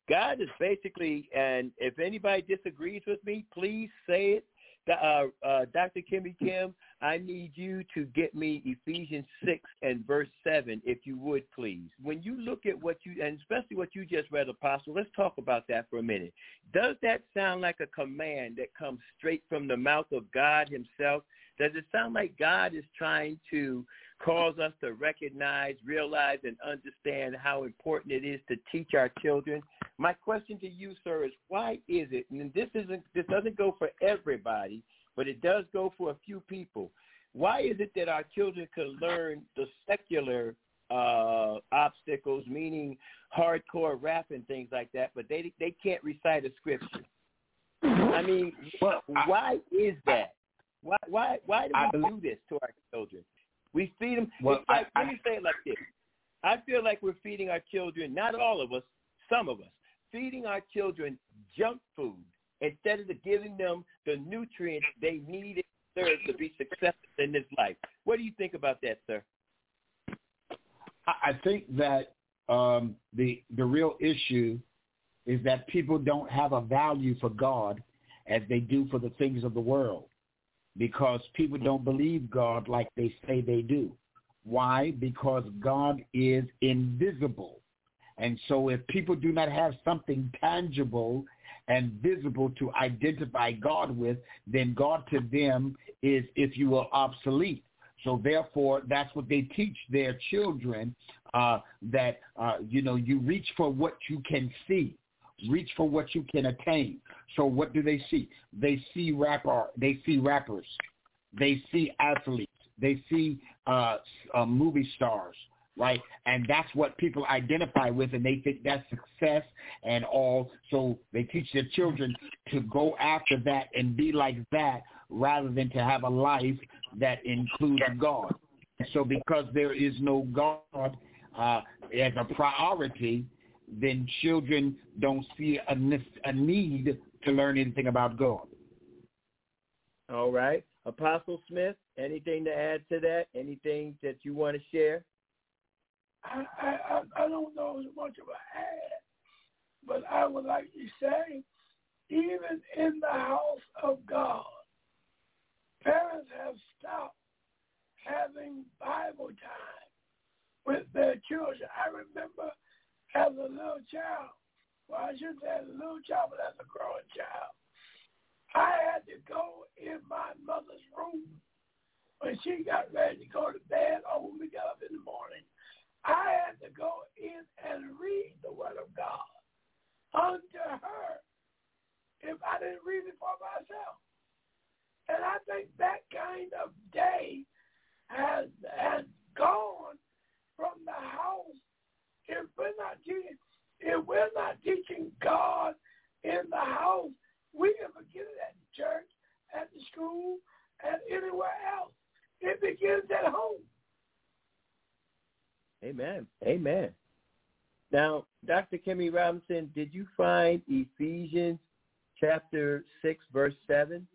God is basically, and if anybody disagrees with me, please say it. Uh, uh, Doctor Kimmy Kim, I need you to get me Ephesians six and verse seven, if you would, please. When you look at what you, and especially what you just read, Apostle, let's talk about that for a minute. Does that sound like a command that comes straight from the mouth of God himself? Does it sound like God is trying to cause us to recognize, realize, and understand how important it is to teach our children? My question to you, sir, is why is it, and this isn't this doesn't go for everybody, but it does go for a few people. Why is it that our children can learn the secular uh, obstacles, meaning hardcore rap and things like that, but they they can't recite a scripture? I mean, well, why I, is that? Why why why do we I, do this to our children? We feed them. Well, it's like, I, let me say it like this. I feel like we're feeding our children, not all of us, some of us, feeding our children junk food instead of giving them the nutrients they need and deserve to be successful in this life. What do you think about that, sir? I think that um, the the real issue is that people don't have a value for God as they do for the things of the world, because people don't believe God like they say they do. Why? Because God is invisible. And so if people do not have something tangible and visible to identify God with, then God to them is, if you will, obsolete. So therefore, that's what they teach their children, uh, that, uh, you know, you reach for what you can see. Reach for what you can attain. So what do they see? They see rapper. They see rappers. They see athletes. They see uh, uh, movie stars, right? And that's what people identify with, and they think that's success and all. So they teach their children to go after that and be like that, rather than to have a life that includes God. So because there is no God uh, as a priority, then children don't see a, a need to learn anything about God. All right. Apostle Smith, anything to add to that? Anything that you want to share? I, I, I don't know as much of an ad, but I would like to say, even in the house of God, parents have stopped having Bible time with their children. I remember as a little child, well, I shouldn't say as a little child, but as a growing child, I had to go in my mother's room when she got ready to go to bed or when we got up in the morning. I had to go in and read the Word of God unto her if I didn't read it for myself. And I think that kind of day has, has gone from the house. If we're not teaching, if we're not teaching God in the house, we can forget it at the church, at the school, and anywhere else. It begins at home. Amen. Amen. Now, Doctor Kimmy Robinson, did you find Ephesians chapter six, verse seven?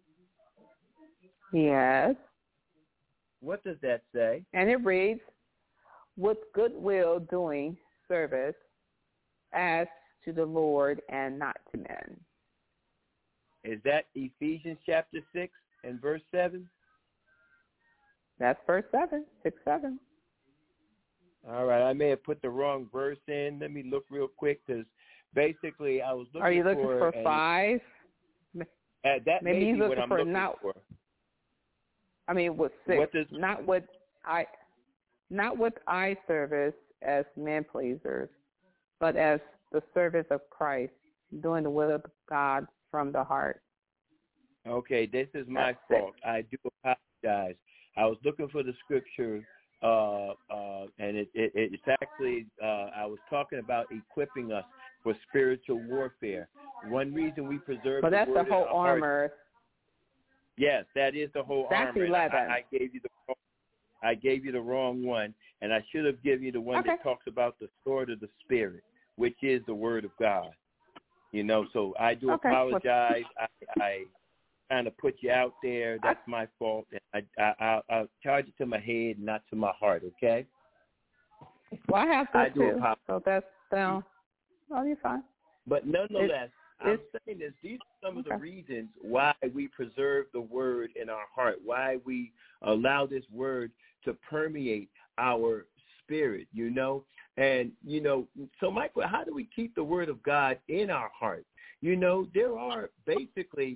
Yes. What does that say? And it reads, with goodwill doing service as to the Lord and not to men. Is that Ephesians chapter six and verse seven? That's verse seven, six, seven. All right, I may have put the wrong verse in. Let me look real quick, because basically I was looking for... Are you looking for, for five? Uh, that Maybe may you're be looking what I'm for looking not, for. I mean, with six, what does, not with I, not with eye service as men pleasers, but as the service of Christ, doing the will of God from the heart. Okay, this is my That's fault. It. I do apologize. I was looking for the scripture, uh, uh, and it, it, it's actually, uh, I was talking about equipping us for spiritual warfare. One reason we preserve but the that's word the whole in our hearts, armor. yes, that is the whole That's armor. eleven. I, I gave you the wrong, I gave you the wrong one, and I should have given you the one okay. that talks about the sword of the Spirit, which is the word of God. You know, so I do okay. apologize. I, I kind of put you out there. That's I, my fault. I, I, I, I'll charge it to my head, not to my heart, okay? Well, I have to I too, apologize. so that's down. Oh, you're fine. But nonetheless, it's, I'm saying this, these are some okay. of the reasons why we preserve the word in our heart, why we allow this word to permeate our spirit, you know. And, you know, so, Michael, how do we keep the word of God in our heart? You know, there are basically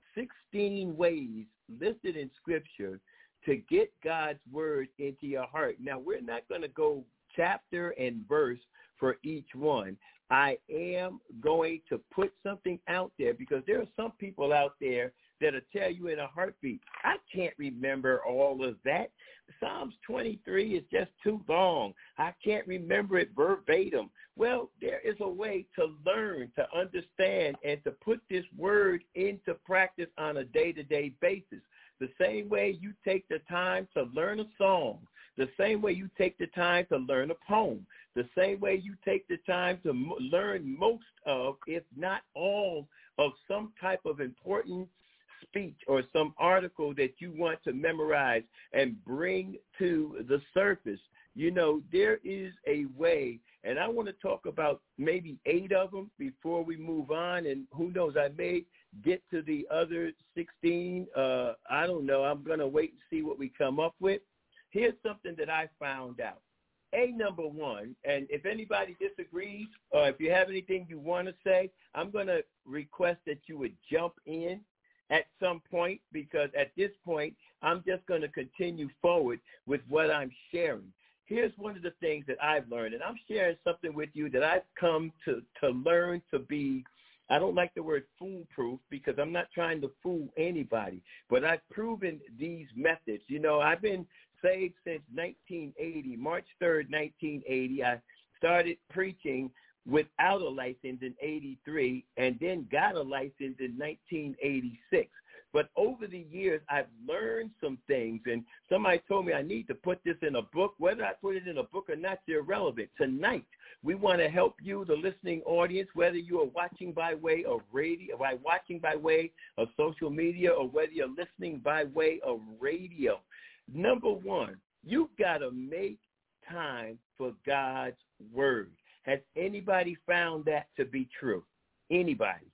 sixteen ways listed in Scripture to get God's word into your heart. Now, we're not going to go chapter and verse for each one. I am going to put something out there because there are some people out there that'll tell you in a heartbeat, I can't remember all of that. Psalms twenty-three is just too long. I can't remember it verbatim. Well, there is a way to learn, to understand, and to put this word into practice on a day-to-day basis. The same way you take the time to learn a song, the same way you take the time to learn a poem, the same way you take the time to m- learn most of, if not all, of some type of important speech or some article that you want to memorize and bring to the surface. You know, there is a way, and I want to talk about maybe eight of them before we move on, and who knows, I may get to the other sixteen. Uh, I don't know. I'm going to wait and see what we come up with. Here's something that I found out. A number one, and if anybody disagrees or if you have anything you want to say, I'm going to request that you would jump in at some point, because at this point, I'm just going to continue forward with what I'm sharing. Here's one of the things that I've learned, and I'm sharing something with you that I've come to, to learn to be, I don't like the word foolproof because I'm not trying to fool anybody, but I've proven these methods. You know, I've been saved since nineteen eighty, March third, nineteen eighty. I started preaching without a license in eighty-three and then got a license in nineteen eighty-six. But over the years, I've learned some things, and somebody told me I need to put this in a book. Whether I put it in a book or not is irrelevant. Tonight, we want to help you, the listening audience, whether you are watching by way of radio, by watching by way of social media, or whether you're listening by way of radio. Number one, you've got to make time for God's word. Has anybody found that to be true? Anybody?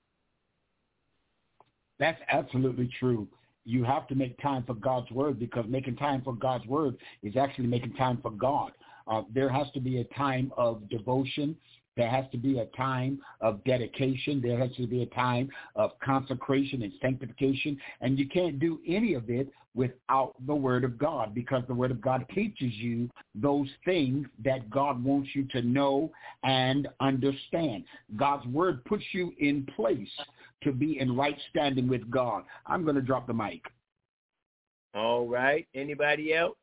That's absolutely true. You have to make time for God's word, because making time for God's word is actually making time for God. Uh, there has to be a time of devotion. There has to be a time of dedication. There has to be a time of consecration and sanctification. And you can't do any of it without the word of God, because the word of God teaches you those things that God wants you to know and understand. God's word puts you in place to be in right standing with God. I'm going to drop the mic. All right. Anybody else?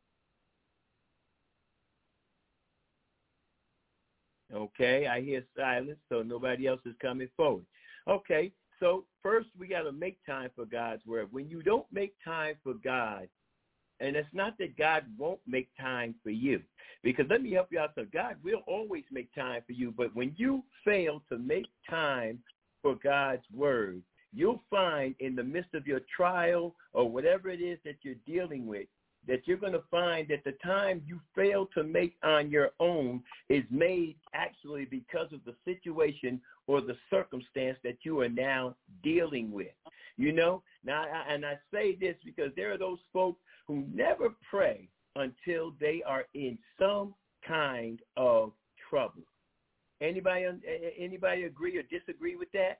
Okay, I hear silence, so nobody else is coming forward. Okay, so first we got to make time for God's word. When you don't make time for God, and it's not that God won't make time for you, because let me help you out. So God will always make time for you, but when you fail to make time for God's word, you'll find in the midst of your trial or whatever it is that you're dealing with, that you're going to find that the time you fail to make on your own is made actually because of the situation or the circumstance that you are now dealing with. You know, now, and I say this because there are those folks who never pray until they are in some kind of trouble. Anybody, anybody agree or disagree with that?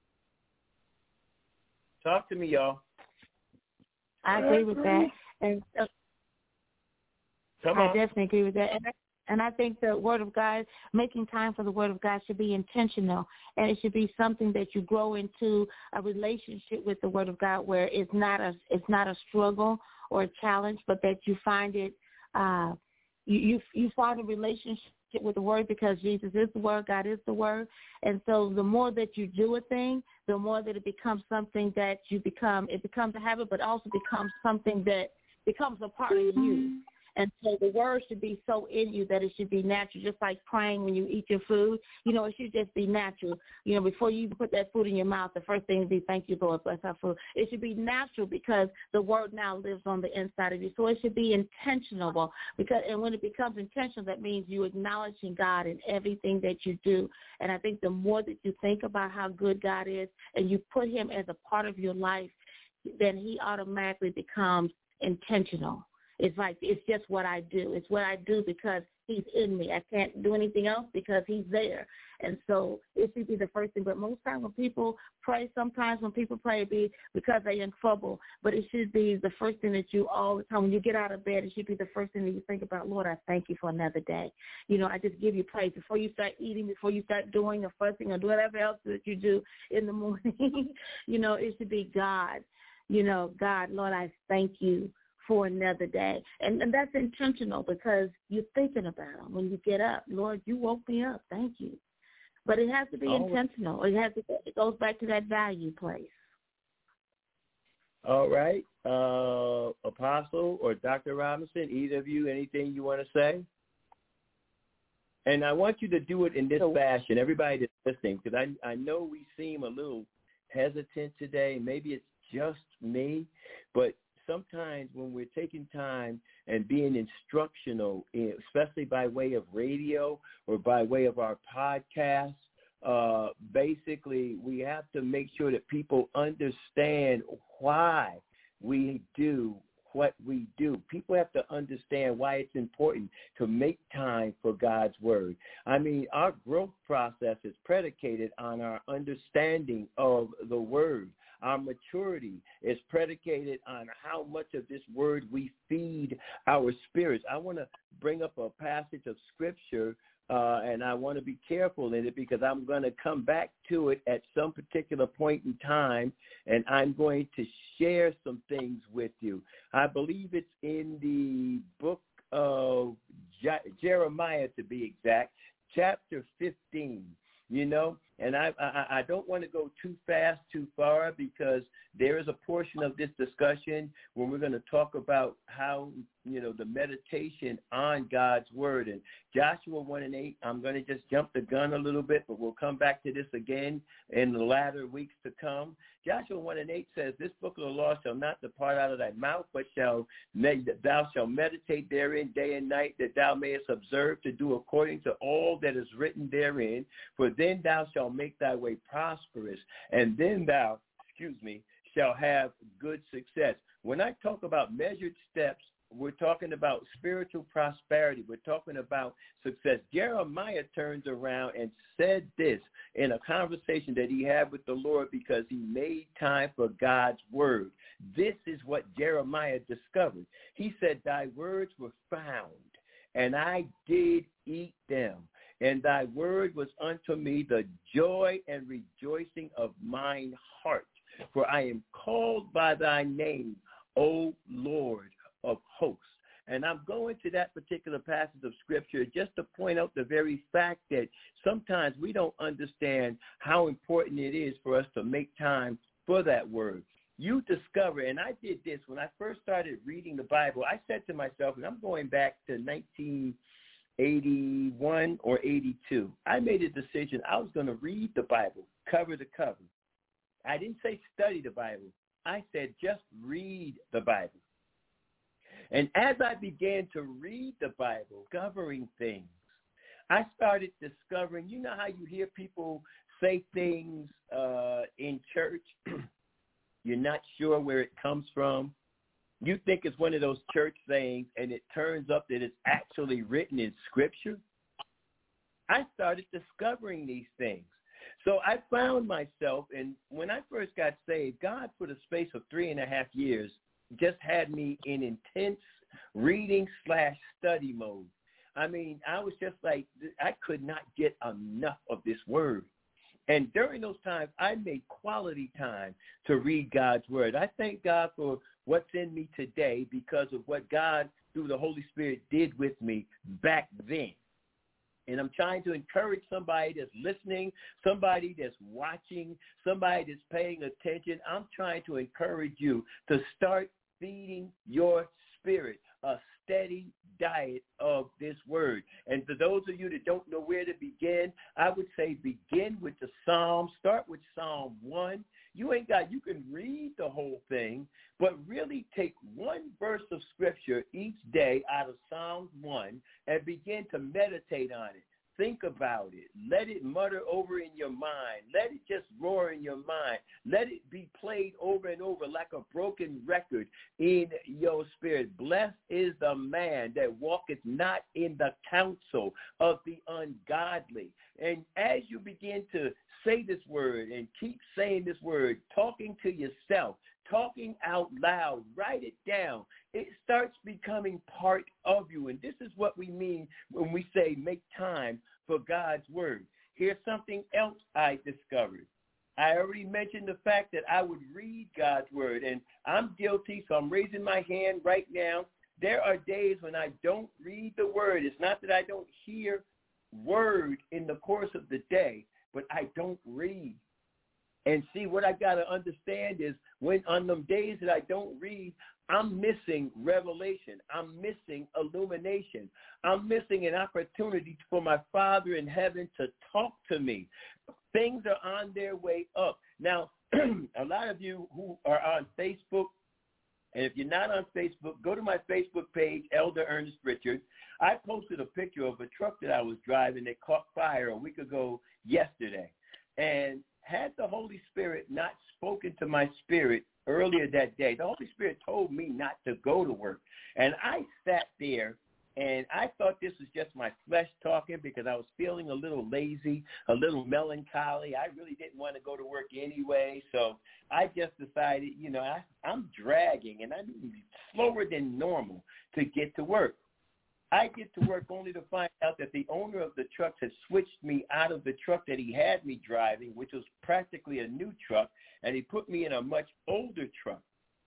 Talk to me, y'all. I agree with that. And uh, Come I on. definitely agree with that. And I, and I think the Word of God, making time for the Word of God should be intentional, and it should be something that you grow into a relationship with the Word of God, where it's not a it's not a struggle or a challenge, but that you find it uh, you, you you find a relationship with the Word, because Jesus is the Word, God is the Word. And so the more that you do a thing, the more that it becomes something that you become, it becomes a habit, but also becomes something that becomes a part of you. And so the word should be so in you that it should be natural, just like praying when you eat your food. You know, it should just be natural. You know, before you put that food in your mouth, the first thing would be, thank you, Lord, bless our food. It should be natural because the word now lives on the inside of you. So it should be intentional. Because, and when it becomes intentional, that means you acknowledging God in everything that you do. And I think the more that you think about how good God is and you put him as a part of your life, then he automatically becomes intentional. It's like, it's just what I do. It's what I do because he's in me. I can't do anything else because he's there. And so it should be the first thing. But most times when people pray, sometimes when people pray, it be because they're in trouble. But it should be the first thing that you all the time, when you get out of bed, it should be the first thing that you think about, Lord, I thank you for another day. You know, I just give you praise. Before you start eating, before you start doing or fussing or whatever else that you do in the morning, you know, it should be God. You know, God, Lord, I thank you for another day. And, and that's intentional because you're thinking about him when you get up. Lord, you woke me up. Thank you. But it has to be oh. intentional. It has to, it goes back to that value place. All right. Uh, Apostle or Doctor Robinson, either of you, anything you want to say? And I want you to do it in this so, fashion, everybody that's listening, because I, I know we seem a little hesitant today. Maybe it's just me, but sometimes when we're taking time and being instructional, especially by way of radio or by way of our podcast, uh, basically we have to make sure that people understand why we do what we do. People have to understand why it's important to make time for God's word. I mean, our growth process is predicated on our understanding of the word. Our maturity is predicated on how much of this word we feed our spirits. I want to bring up a passage of scripture, uh, and I want to be careful in it because I'm going to come back to it at some particular point in time, and I'm going to share some things with you. I believe it's in the book of Je- Jeremiah, to be exact, chapter fifteen. You know, and I, I I don't want to go too fast, too far, because there is a portion of this discussion where we're going to talk about how, you know, the meditation on God's word. And Joshua one and eight, I'm going to just jump the gun a little bit, but we'll come back to this again in the latter weeks to come. Joshua one and eight says, this book of the law shall not depart out of thy mouth, but shall thou shalt meditate therein day and night, that thou mayest observe to do according to all that is written therein. For then thou shalt make thy way prosperous, and then thou, excuse me, shall have good success. When I talk about measured steps, we're talking about spiritual prosperity. We're talking about success. Jeremiah turns around and said this in a conversation that he had with the Lord because he made time for God's word. This is what Jeremiah discovered. He said, thy words were found, and I did eat them. And thy word was unto me the joy and rejoicing of mine heart. For I am called by thy name, O Lord of hosts. And I'm going to that particular passage of scripture just to point out the very fact that sometimes we don't understand how important it is for us to make time for that word. You discover, and I did this when I first started reading the Bible, I said to myself, and I'm going back to nineteen eighty-one or eighty-two, I made a decision I was going to read the Bible cover to cover. I didn't say study the Bible. I said just read the Bible. And as I began to read the Bible, discovering things, I started discovering, you know how you hear people say things uh, in church, you're not sure where it comes from. You think it's one of those church sayings, and it turns up that it's actually written in Scripture. I started discovering these things. So I found myself, and when I first got saved, God, for the space of three and a half years, just had me in intense reading slash study mode. I mean, I was just like, I could not get enough of this word. And during those times, I made quality time to read God's word. I thank God for what's in me today because of what God, through the Holy Spirit, did with me back then. And I'm trying to encourage somebody that's listening, somebody that's watching, somebody that's paying attention. I'm trying to encourage you to start feeding your spirit a steady diet of this word. And for those of you that don't know where to begin, I would say begin with the Psalm. Start with Psalm one. You ain't got, you can read the whole thing, but really take one verse of scripture each day out of Psalm one and begin to meditate on it. Think about it. Let it mutter over in your mind. Let it just roar in your mind. Let it be played over and over like a broken record in your spirit. Blessed is the man that walketh not in the counsel of the ungodly. And as you begin to say this word and keep saying this word, talking to yourself, talking out loud, write it down. It starts becoming part of you. And this is what we mean when we say make time for God's word. Here's something else I discovered. I already mentioned the fact that I would read God's word, and I'm guilty, so I'm raising my hand right now. There are days when I don't read the word. It's not that I don't hear word in the course of the day, but I don't read. And see, what I got to understand is when on them days that I don't read, I'm missing revelation. I'm missing illumination. I'm missing an opportunity for my Father in heaven to talk to me. Things are on their way up. Now, a lot of you who are on Facebook, and if you're not on Facebook, go to my Facebook page, Elder Ernest Richard. I posted a picture of a truck that I was driving that caught fire a week ago yesterday. And had the Holy Spirit not spoken to my spirit earlier that day, the Holy Spirit told me not to go to work. And I sat there, and I thought this was just my flesh talking because I was feeling a little lazy, a little melancholy. I really didn't want to go to work anyway. So I just decided, you know, I, I'm dragging, and I'm slower than normal to get to work. I get to work only to find out that the owner of the truck had switched me out of the truck that he had me driving, which was practically a new truck, and he put me in a much older truck.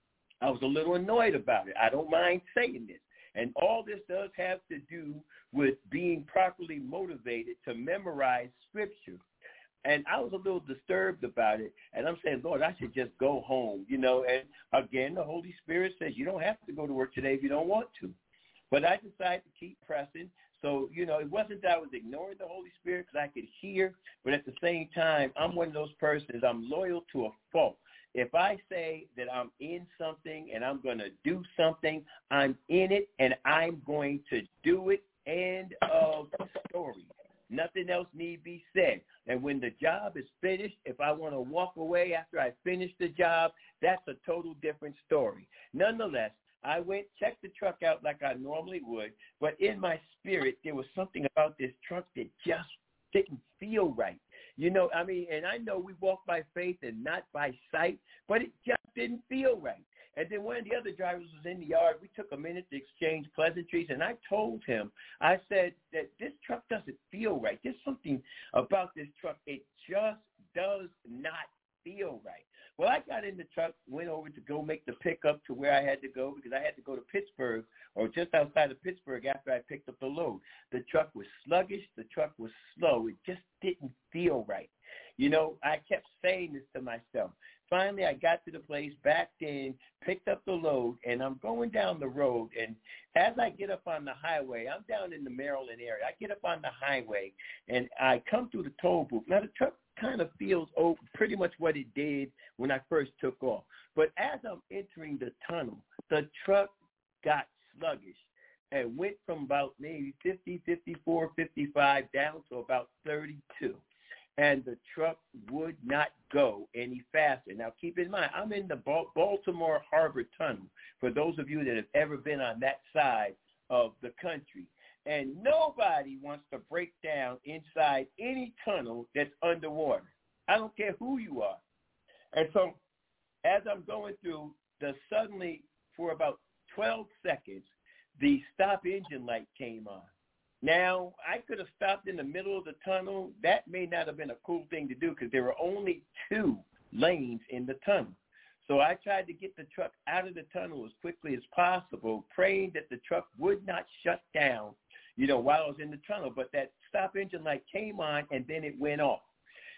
I was a little annoyed about it. I don't mind saying this. And all this does have to do with being properly motivated to memorize scripture. And I was a little disturbed about it. And I'm saying, Lord, I should just go home, you know. And again, the Holy Spirit says you don't have to go to work today if you don't want to. But I decided to keep pressing. So, you know, it wasn't that I was ignoring the Holy Spirit because I could hear, but at the same time, I'm one of those persons, I'm loyal to a fault. If I say that I'm in something and I'm going to do something, I'm in it and I'm going to do it. End of story. Nothing else need be said. And when the job is finished, if I want to walk away after I finish the job, that's a total different story. Nonetheless, I went, checked the truck out like I normally would, but in my spirit, there was something about this truck that just didn't feel right. You know, I mean, and I know we walk by faith and not by sight, but it just didn't feel right. And then one of the other drivers was in the yard. We took a minute to exchange pleasantries, and I told him, I said that this truck doesn't feel right. There's something about this truck. It just does not feel right. Well, I got in the truck, went over to go make the pickup to where I had to go because I had to go to Pittsburgh or just outside of Pittsburgh after I picked up the load. The truck was sluggish. The truck was slow. It just didn't feel right. You know, I kept saying this to myself. Finally, I got to the place, backed in, picked up the load, and I'm going down the road. And as I get up on the highway, I'm down in the Maryland area. I get up on the highway, and I come through the toll booth. Now, the truck kind of feels oh, pretty much what it did when I first took off. But as I'm entering the tunnel, the truck got sluggish and went from about maybe fifty, fifty-four, fifty-five down to about thirty-two. And the truck would not go any faster. Now, keep in mind, I'm in the Baltimore Harbor Tunnel, for those of you that have ever been on that side of the country. And nobody wants to break down inside any tunnel that's underwater. I don't care who you are. And so as I'm going through, the suddenly, for about twelve seconds, the stop engine light came on. Now, I could have stopped in the middle of the tunnel. That may not have been a cool thing to do because there were only two lanes in the tunnel. So I tried to get the truck out of the tunnel as quickly as possible, praying that the truck would not shut down, you know, while I was in the tunnel. But that stop engine light came on, and then it went off.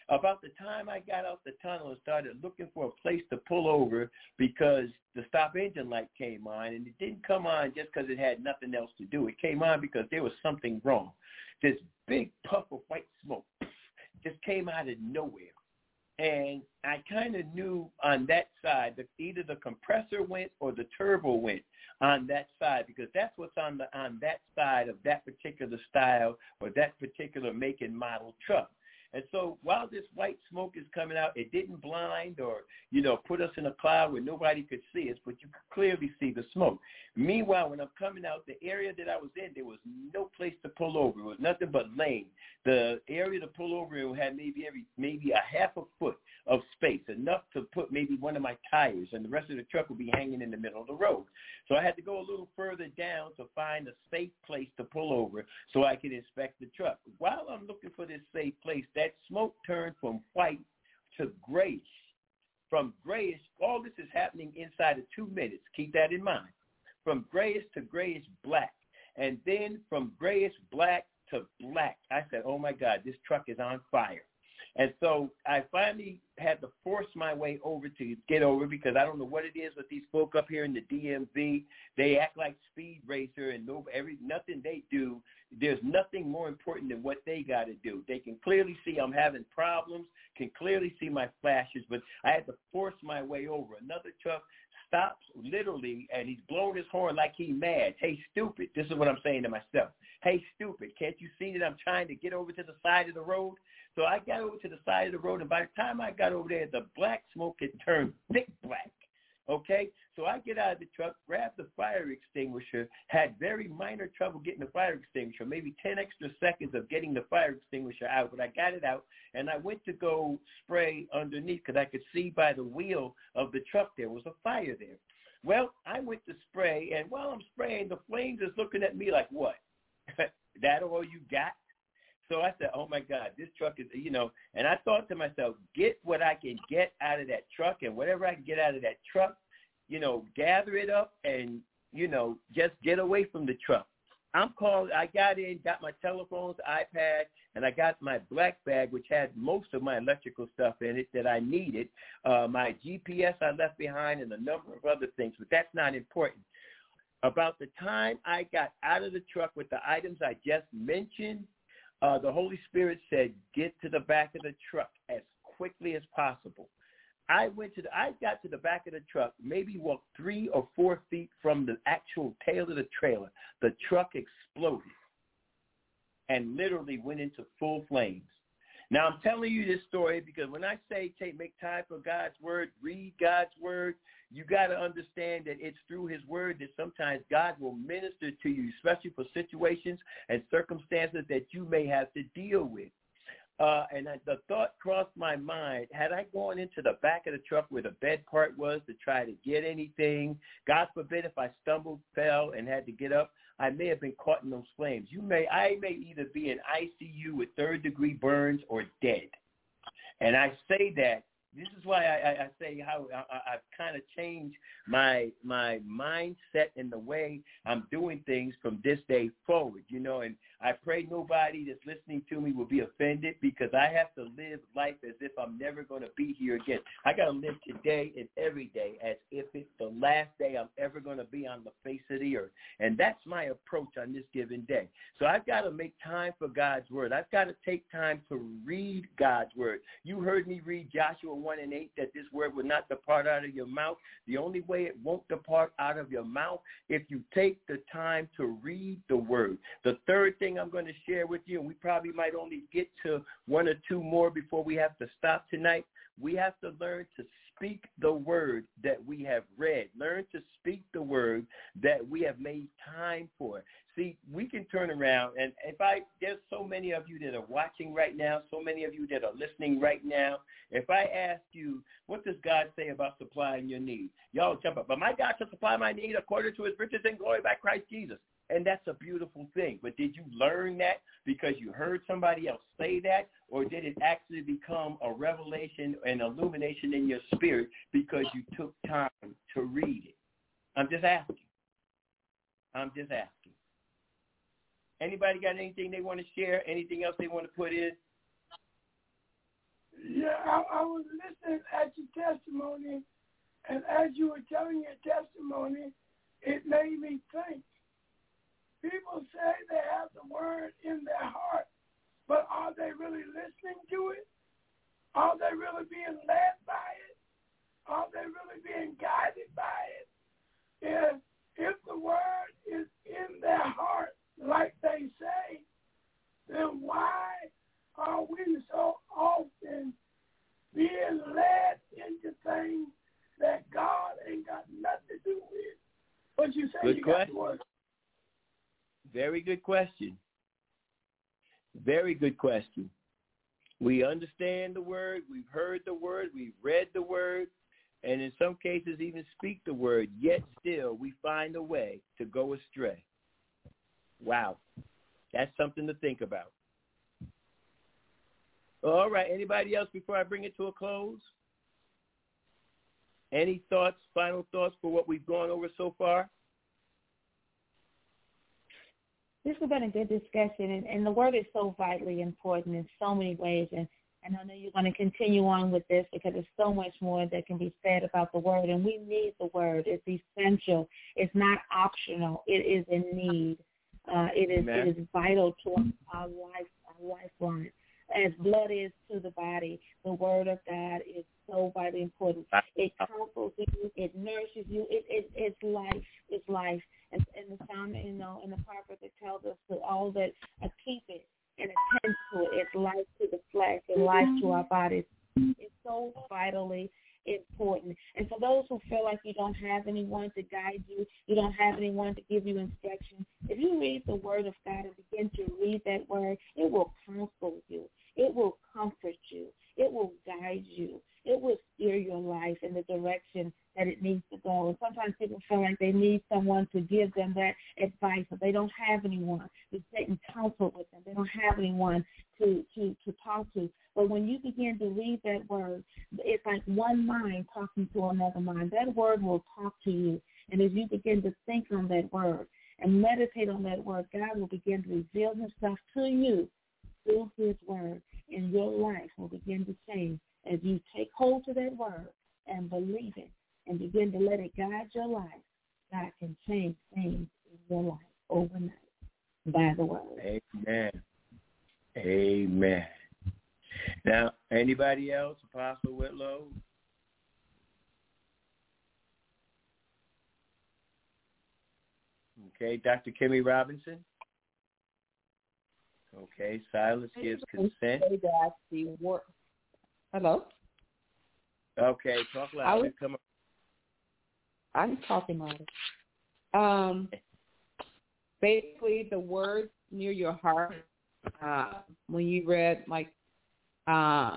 About the time I got out the tunnel and started looking for a place to pull over because the stop engine light came on, and it didn't come on just because it had nothing else to do. It came on because there was something wrong. This big puff of white smoke just came out of nowhere. And I kind of knew on that side that either the compressor went or the turbo went on that side, because that's what's on the on that side of that particular style or that particular make and model truck. And so while this white smoke is coming out, it didn't blind or, you know, put us in a cloud where nobody could see us, but you could clearly see the smoke. Meanwhile, when I'm coming out, the area that I was in, there was no place to pull over. It was nothing but lane. The area to pull over in had maybe every maybe a half a foot of space, enough to put maybe one of my tires, and the rest of the truck would be hanging in the middle of the road. So I had to go a little further down to find a safe place to pull over so I could inspect the truck. While I'm looking for this safe place, that smoke turned from white to grayish. From grayish, all this is happening inside of two minutes. Keep that in mind. From grayish to grayish black. And then from grayish black to black. I said, oh, my God, this truck is on fire. And so I finally had to force my way over to get over, because I don't know what it is with these folk up here in the D M V. They act like speed racer, and no, every nothing they do, there's nothing more important than what they got to do. They can clearly see I'm having problems, can clearly see my flashes, but I had to force my way over. Another truck stops literally, and he's blowing his horn like he's mad. Hey, stupid. This is what I'm saying to myself. Hey, stupid, can't you see that I'm trying to get over to the side of the road? So I got over to the side of the road, and by the time I got over there, the black smoke had turned thick black, okay? So I get out of the truck, grab the fire extinguisher, had very minor trouble getting the fire extinguisher, maybe ten extra seconds of getting the fire extinguisher out, but I got it out, and I went to go spray underneath because I could see by the wheel of the truck there was a fire there. Well, I went to spray, and while I'm spraying, the flames is looking at me like, what? That all you got? So I said, oh, my God, this truck is, you know, and I thought to myself, get what I can get out of that truck, and whatever I can get out of that truck, you know, gather it up and, you know, just get away from the truck. I'm called, I got in, got my telephones, iPad, and I got my black bag, which had most of my electrical stuff in it that I needed. Uh, my G P S I left behind and a number of other things, but that's not important. About the time I got out of the truck with the items I just mentioned, Uh, the Holy Spirit said, get to the back of the truck as quickly as possible. I went to the, I got to the back of the truck, maybe walked three or four feet from the actual tail of the trailer. The truck exploded and literally went into full flames. Now, I'm telling you this story because when I say take make time for God's word, read God's word, you got to understand that it's through his word that sometimes God will minister to you, especially for situations and circumstances that you may have to deal with. Uh, and I, the thought crossed my mind, had I gone into the back of the truck where the bed part was to try to get anything, God forbid if I stumbled, fell, and had to get up, I may have been caught in those flames. You may, I may either be in I C U with third-degree burns or dead. And I say that, this is why I, I, I say how I, I've kind of changed my my mindset and the way I'm doing things from this day forward, you know, and I pray nobody that's listening to me will be offended because I have to live life as if I'm never going to be here again. I got to live today and every day as if it's the last day I'm ever going to be on the face of the earth, and that's my approach on this given day. So I've got to make time for God's word. I've got to take time to read God's word. You heard me read Joshua one and eight, that this word will not depart out of your mouth. The only way it won't depart out of your mouth if you take the time to read the word. The third thing I'm going to share with you, and we probably might only get to one or two more before we have to stop tonight, we have to learn to speak the word that we have read. Learn to speak the word that we have made time for. See, we can turn around, and if I, there's so many of you that are watching right now, so many of you that are listening right now. If I ask you, what does God say about supplying your needs? Y'all jump up. But my God shall supply my need according to his riches and glory by Christ Jesus. And that's a beautiful thing. But did you learn that because you heard somebody else say that, or did it actually become a revelation and illumination in your spirit because you took time to read it? I'm just asking. I'm just asking. Anybody got anything they want to share? Anything else they want to put in? Yeah, I, I was listening at your testimony, and as you were telling your testimony, it made me think. People say they have the word in their heart, but are they really listening to it? Are they really being led by it? Are they really being guided by it? If, if the word is in their heart, like they say, then why are we so often being led into things that God ain't got nothing to do with? But you say Good you question. got the word. Very good question. Very good question. We understand the word. We've heard the word. We've read the word. And in some cases even speak the word. Yet still we find a way to go astray. Wow. That's something to think about. All right. Anybody else before I bring it to a close? Any thoughts, final thoughts for what we've gone over so far? This has been a good discussion, and, and the word is so vitally important in so many ways. And, and I know you're going to continue on with this because there's so much more that can be said about the word, and we need the word. It's essential. It's not optional. It is in need. Uh, it is Amen. It is vital to our life, our lifeline. As blood is to the body, the word of God is so vitally important. It comforts you, it nourishes you, it, it it's life, it's life. And, and the psalm, you know, in the proverb that tells us to all that uh, keep it and attend to it. It's life to the flesh and life to our bodies. It's so vitally important. And for those who feel like you don't have anyone to guide you, you don't have anyone to give you instruction, if you read the word of God and begin to read that word, it will counsel you. It will comfort you. It will guide you. It will steer your life in the direction that it needs to go. And sometimes people feel like they need someone to give them that advice, but they don't have anyone to take and counsel with them. They don't have anyone to, to, to talk to. But when you begin to read that word, it's like one mind talking to another mind. That word will talk to you. And as you begin to think on that word and meditate on that word, God will begin to reveal himself to you through his word, and your life will begin to change as you take hold to that word and believe it and begin to let it guide your life. God can change things in your life overnight by the word. Amen. Amen. Now, anybody else? Apostle Whitlow? Okay, Doctor Kimmy Robinson? Okay, silence gives consent. Hello? Okay, talk loud. Was, Come on. I'm talking loud. Um, basically, the words near your heart, uh, when you read, like, uh,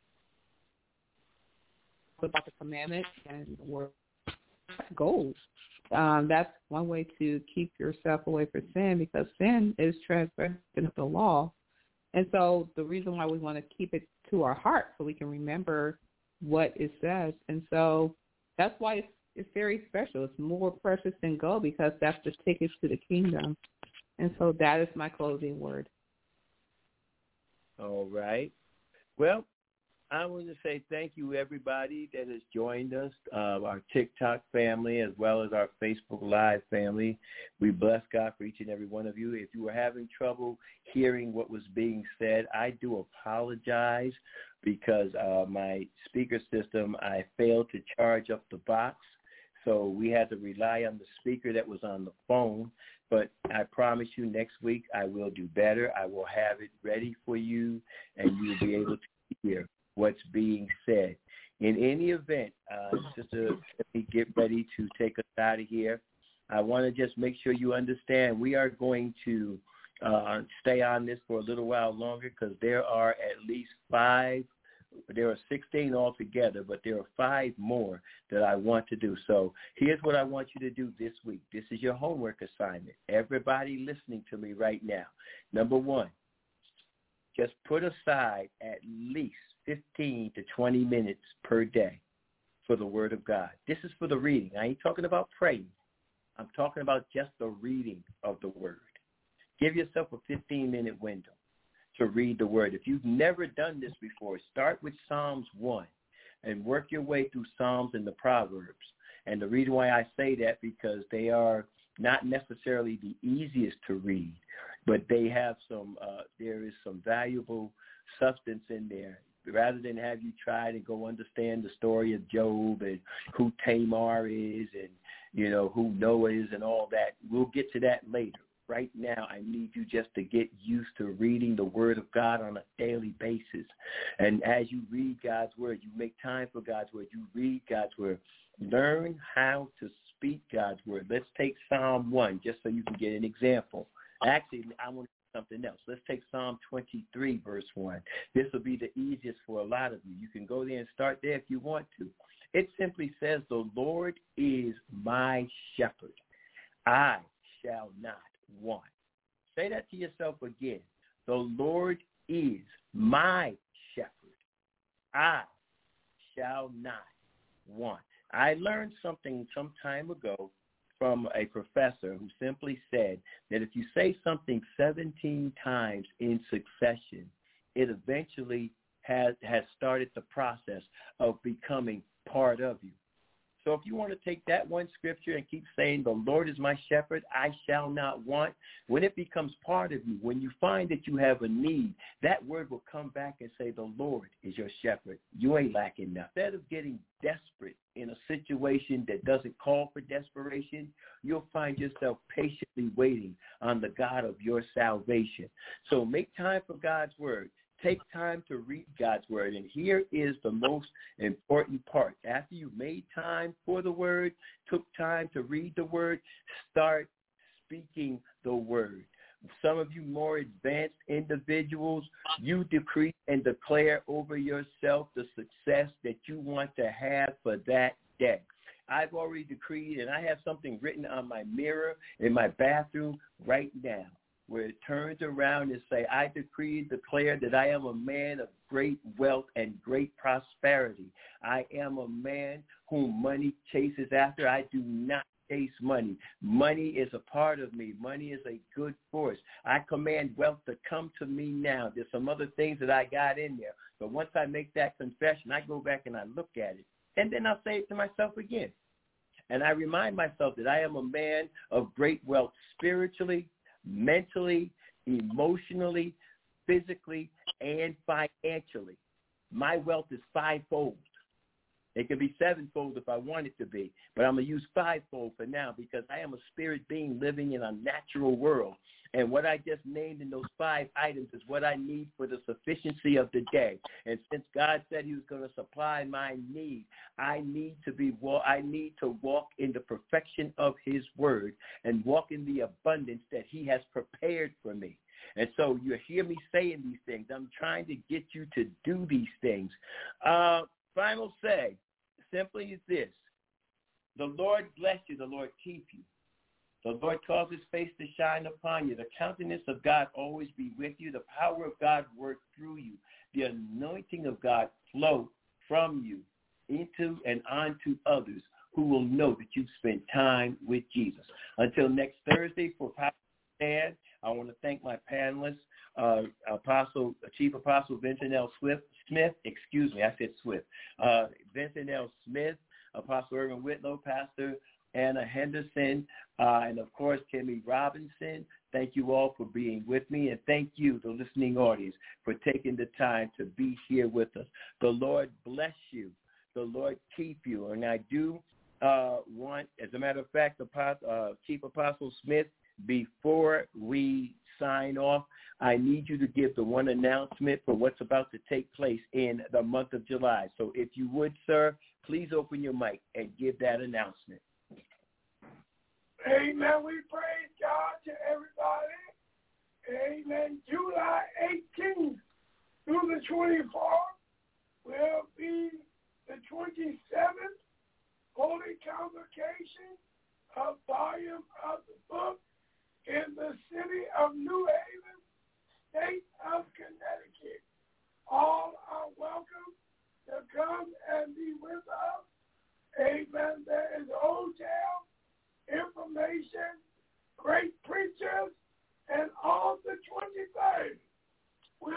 about the commandments and the word gold. Um, that's one way to keep yourself away from sin, because sin is transgression of the law. And so the reason why we want to keep it to our heart so we can remember what it says. And so that's why it's, it's very special. It's more precious than gold, because that's the tickets to the kingdom. And so that is my closing word. All right. Well, I want to say thank you, everybody that has joined us, uh, our TikTok family, as well as our Facebook Live family. We bless God for each and every one of you. If you were having trouble hearing what was being said, I do apologize, because uh, my speaker system, I failed to charge up the box. So we had to rely on the speaker that was on the phone. But I promise you next week I will do better. I will have it ready for you, and you'll be able to hear what's being said. In any event, uh, Sister, let me get ready to take us out of here. I want to just make sure you understand we are going to uh, stay on this for a little while longer, because there are at least five, there are sixteen altogether, but there are five more that I want to do. So here's what I want you to do this week. This is your homework assignment. Everybody listening to me right now. Number one, just put aside at least fifteen to twenty minutes per day for the Word of God. This is for the reading. I ain't talking about praying. I'm talking about just the reading of the Word. Give yourself a fifteen-minute window. to read the word. If you've never done this before, start with Psalms one and work your way through Psalms and the Proverbs. And the reason why I say that, because they are not necessarily the easiest to read, but they have some, uh, there is some valuable substance in there. Rather than have you try to go understand the story of Job and who Tamar is and, you know, who Noah is and all that, we'll get to that later. Right now, I need you just to get used to reading the Word of God on a daily basis. And as you read God's Word, you make time for God's Word, you read God's Word, learn how to speak God's Word. Let's take Psalm one just so you can get an example. Actually, I want to do something else. Let's take Psalm twenty-three, verse one. This will be the easiest for a lot of you. You can go there and start there if you want to. It simply says, the Lord is my shepherd. I shall not want. Say that to yourself again. The Lord is my shepherd. I shall not want. I learned something some time ago from a professor who simply said that if you say something seventeen times in succession, it eventually has, has started the process of becoming part of you. So if you want to take that one scripture and keep saying, the Lord is my shepherd, I shall not want, when it becomes part of you, when you find that you have a need, that word will come back and say, the Lord is your shepherd. You ain't lacking nothing. Instead of getting desperate in a situation that doesn't call for desperation, you'll find yourself patiently waiting on the God of your salvation. So make time for God's word. Take time to read God's word. And here is the most important part. After you've made time for the word, took time to read the word, start speaking the word. Some of you more advanced individuals, you decree and declare over yourself the success that you want to have for that day. I've already decreed, and I have something written on my mirror in my bathroom right now, where it turns around and say, I decree and declare that I am a man of great wealth and great prosperity. I am a man whom money chases after. I do not chase money. Money is a part of me. Money is a good force. I command wealth to come to me now. There's some other things that I got in there. But once I make that confession, I go back and I look at it. And then I'll say it to myself again. And I remind myself that I am a man of great wealth spiritually, mentally, emotionally, physically, and financially. My wealth is fivefold. It could be sevenfold if I want it to be, but I'm going to use fivefold for now because I am a spirit being living in a natural world. And what I just named in those five items is what I need for the sufficiency of the day. And since God said he was going to supply my need, I need to be I need to walk in the perfection of his word and walk in the abundance that he has prepared for me. And so you hear me saying these things. I'm trying to get you to do these things. Uh, final say simply is this. The Lord bless you. The Lord keep you. The Lord cause his face to shine upon you. The countenance of God always be with you. The power of God work through you. The anointing of God flow from you into and onto others who will know that you've spent time with Jesus. Until next Thursday for Pastor Dan, I want to thank my panelists, uh, Apostle, Chief Apostle Vincent L. Swift, Smith, excuse me, I said Swift, uh, Vincent L. Smith, Apostle Irvin Whitlow, Pastor Anna Henderson, uh, and, of course, Timmy Robinson. Thank you all for being with me, and thank you, the listening audience, for taking the time to be here with us. The Lord bless you. The Lord keep you. And I do uh, want, as a matter of fact, Apostle, uh, Chief Apostle Smith, before we sign off, I need you to give the one announcement for what's about to take place in the month of July. So if you would, sir, please open your mic and give that announcement. Amen. We praise God to everybody. Amen. July eighteenth through the twenty-fourth will be the twenty-seventh Holy Convocation of Volume of the Book in the city of New Haven, state of Connecticut. All are welcome to come and be with us. Amen. There is a hotel, information, great preachers, and on the twenty-third, we'll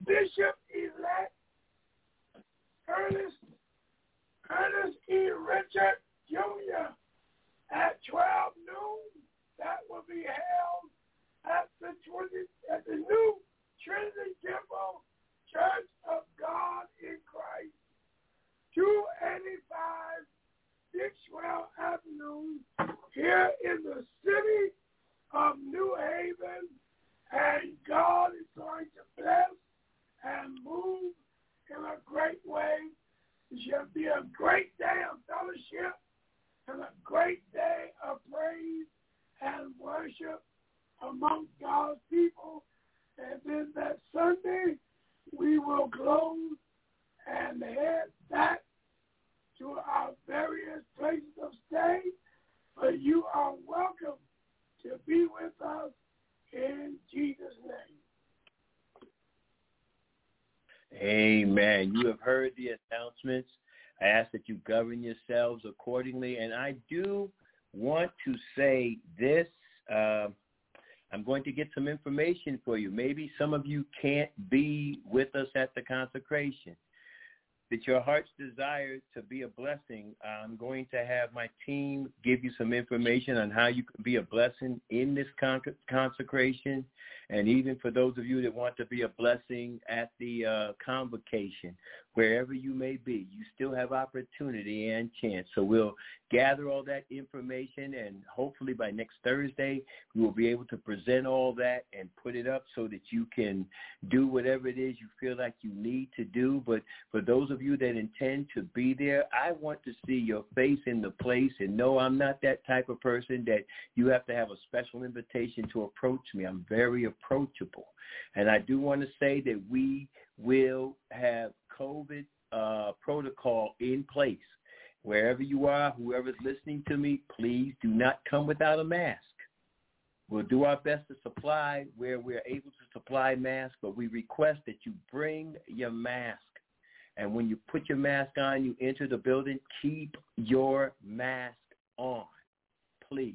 Bishop-elect Ernest, Ernest E. Richard Junior at twelve noon. That will be held at the twenty at the new Trinity Temple Church of God in Christ, two eighty-five Dixwell Avenue, here in the city of New Haven. And God is going to bless and move in a great way. It shall be a great day of fellowship and a great day of praise and worship among God's people. And then that Sunday, we will close and head back to our various places of stay. But you are welcome to be with us in Jesus' name. Amen. You have heard the announcements. I ask that you govern yourselves accordingly. And I do want to say this. Uh, I'm going to get some information for you. Maybe some of you can't be with us at the consecration. It's your heart's desire to be a blessing. I'm going to have my team give you some information on how you can be a blessing in this con- consecration, and even for those of you that want to be a blessing at the uh, convocation, wherever you may be, you still have opportunity and chance. So we'll gather all that information, and hopefully by next Thursday, we will be able to present all that and put it up so that you can do whatever it is you feel like you need to do. But for those of you that intend to be there, I want to see your face in the place. And no, I'm not that type of person that you have to have a special invitation to approach me. I'm very approachable. And I do want to say that we will have COVID uh, protocol in place. Wherever you are, whoever's listening to me, please do not come without a mask. We'll do our best to supply where we're able to supply masks, but we request that you bring your mask. And when you put your mask on, you enter the building, keep your mask on, please.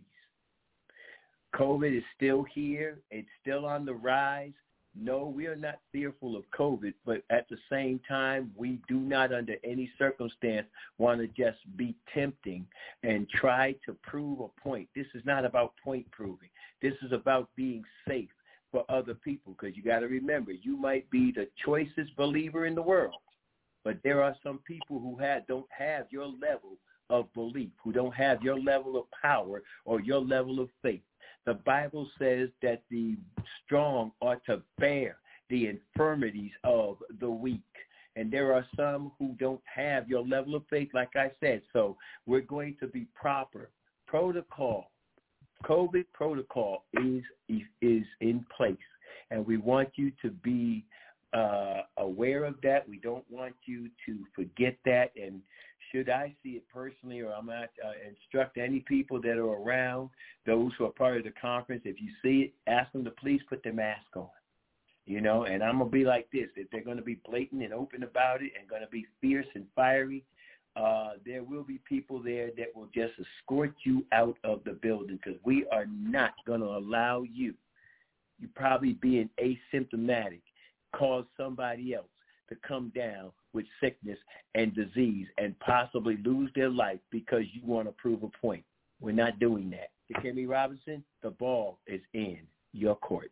COVID is still here. It's still on the rise. No, we are not fearful of COVID, but at the same time, we do not under any circumstance want to just be tempting and try to prove a point. This is not about point proving. This is about being safe for other people, because you got to remember, you might be the choicest believer in the world, but there are some people who have, don't have your level of belief, who don't have your level of power or your level of faith. The Bible says that the strong ought to bear the infirmities of the weak. And there are some who don't have your level of faith, like I said. So we're going to be proper. Protocol, COVID protocol is, is in place. And we want you to be uh, aware of that. We don't want you to forget that. And should I see it personally, or I'm not uh, instruct any people that are around, those who are part of the conference, if you see it, ask them to please put their mask on. You know, and I'm going to be like this. If they're going to be blatant and open about it and going to be fierce and fiery, uh, there will be people there that will just escort you out of the building, because we are not going to allow you, you probably being asymptomatic, cause somebody else to come down with sickness and disease and possibly lose their life because you want to prove a point. We're not doing that. Kimmy Robinson, the ball is in your court.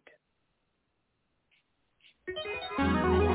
As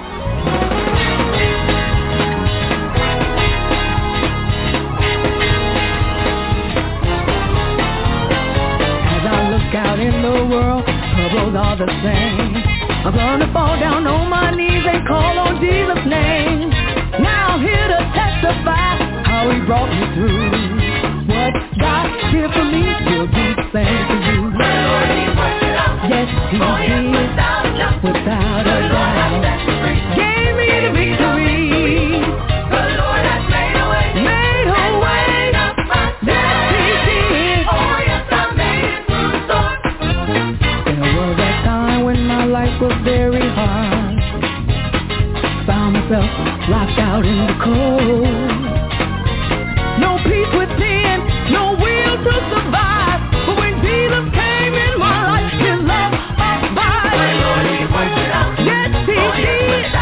I look out in the world, troubles are the same. I'm gonna fall down on my knees and call on Jesus' name. Now I'm here to testify how he brought me through. What God did for me, he'll do the same for you. The Lord, he worked it out. Yes, he oh, did. Yes, without a doubt. Without a doubt. Gave me the victory. The Lord has made a way. Made a way. Yes, he did. Oh, yes, I made it through the storm. There was that time when my life was very hard. Found myself locked out in the cold. No peace within, no will to survive. But when Jesus came in my life, his love abide. Yes, he did.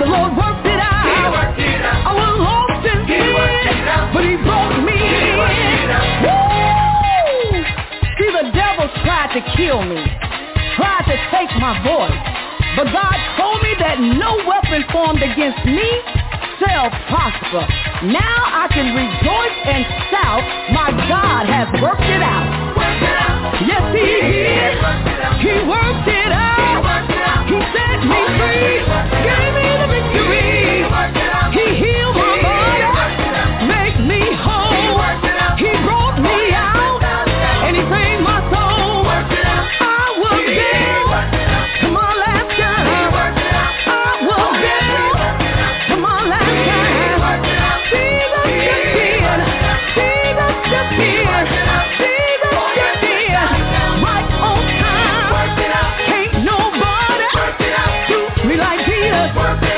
The Lord worked it out. He worked it out. I was lost in He worked it sin, out. but he brought me He worked it in. out. Woo! See, the devil tried to kill me, tried to take my voice, but God told me that no weapon formed against me shall prosper. Now I can rejoice and shout, my God has worked it out. Worked it out. Yes, he did. He worked it out. He set me free, gave me the victory. He healed my body, made me whole. He brought me out, and he saved my soul. I will give to my last time. I will give to my last time. Jesus just did. Jesus just did. Jesus just did. Right on time. Ain't nobody do me like Jesus.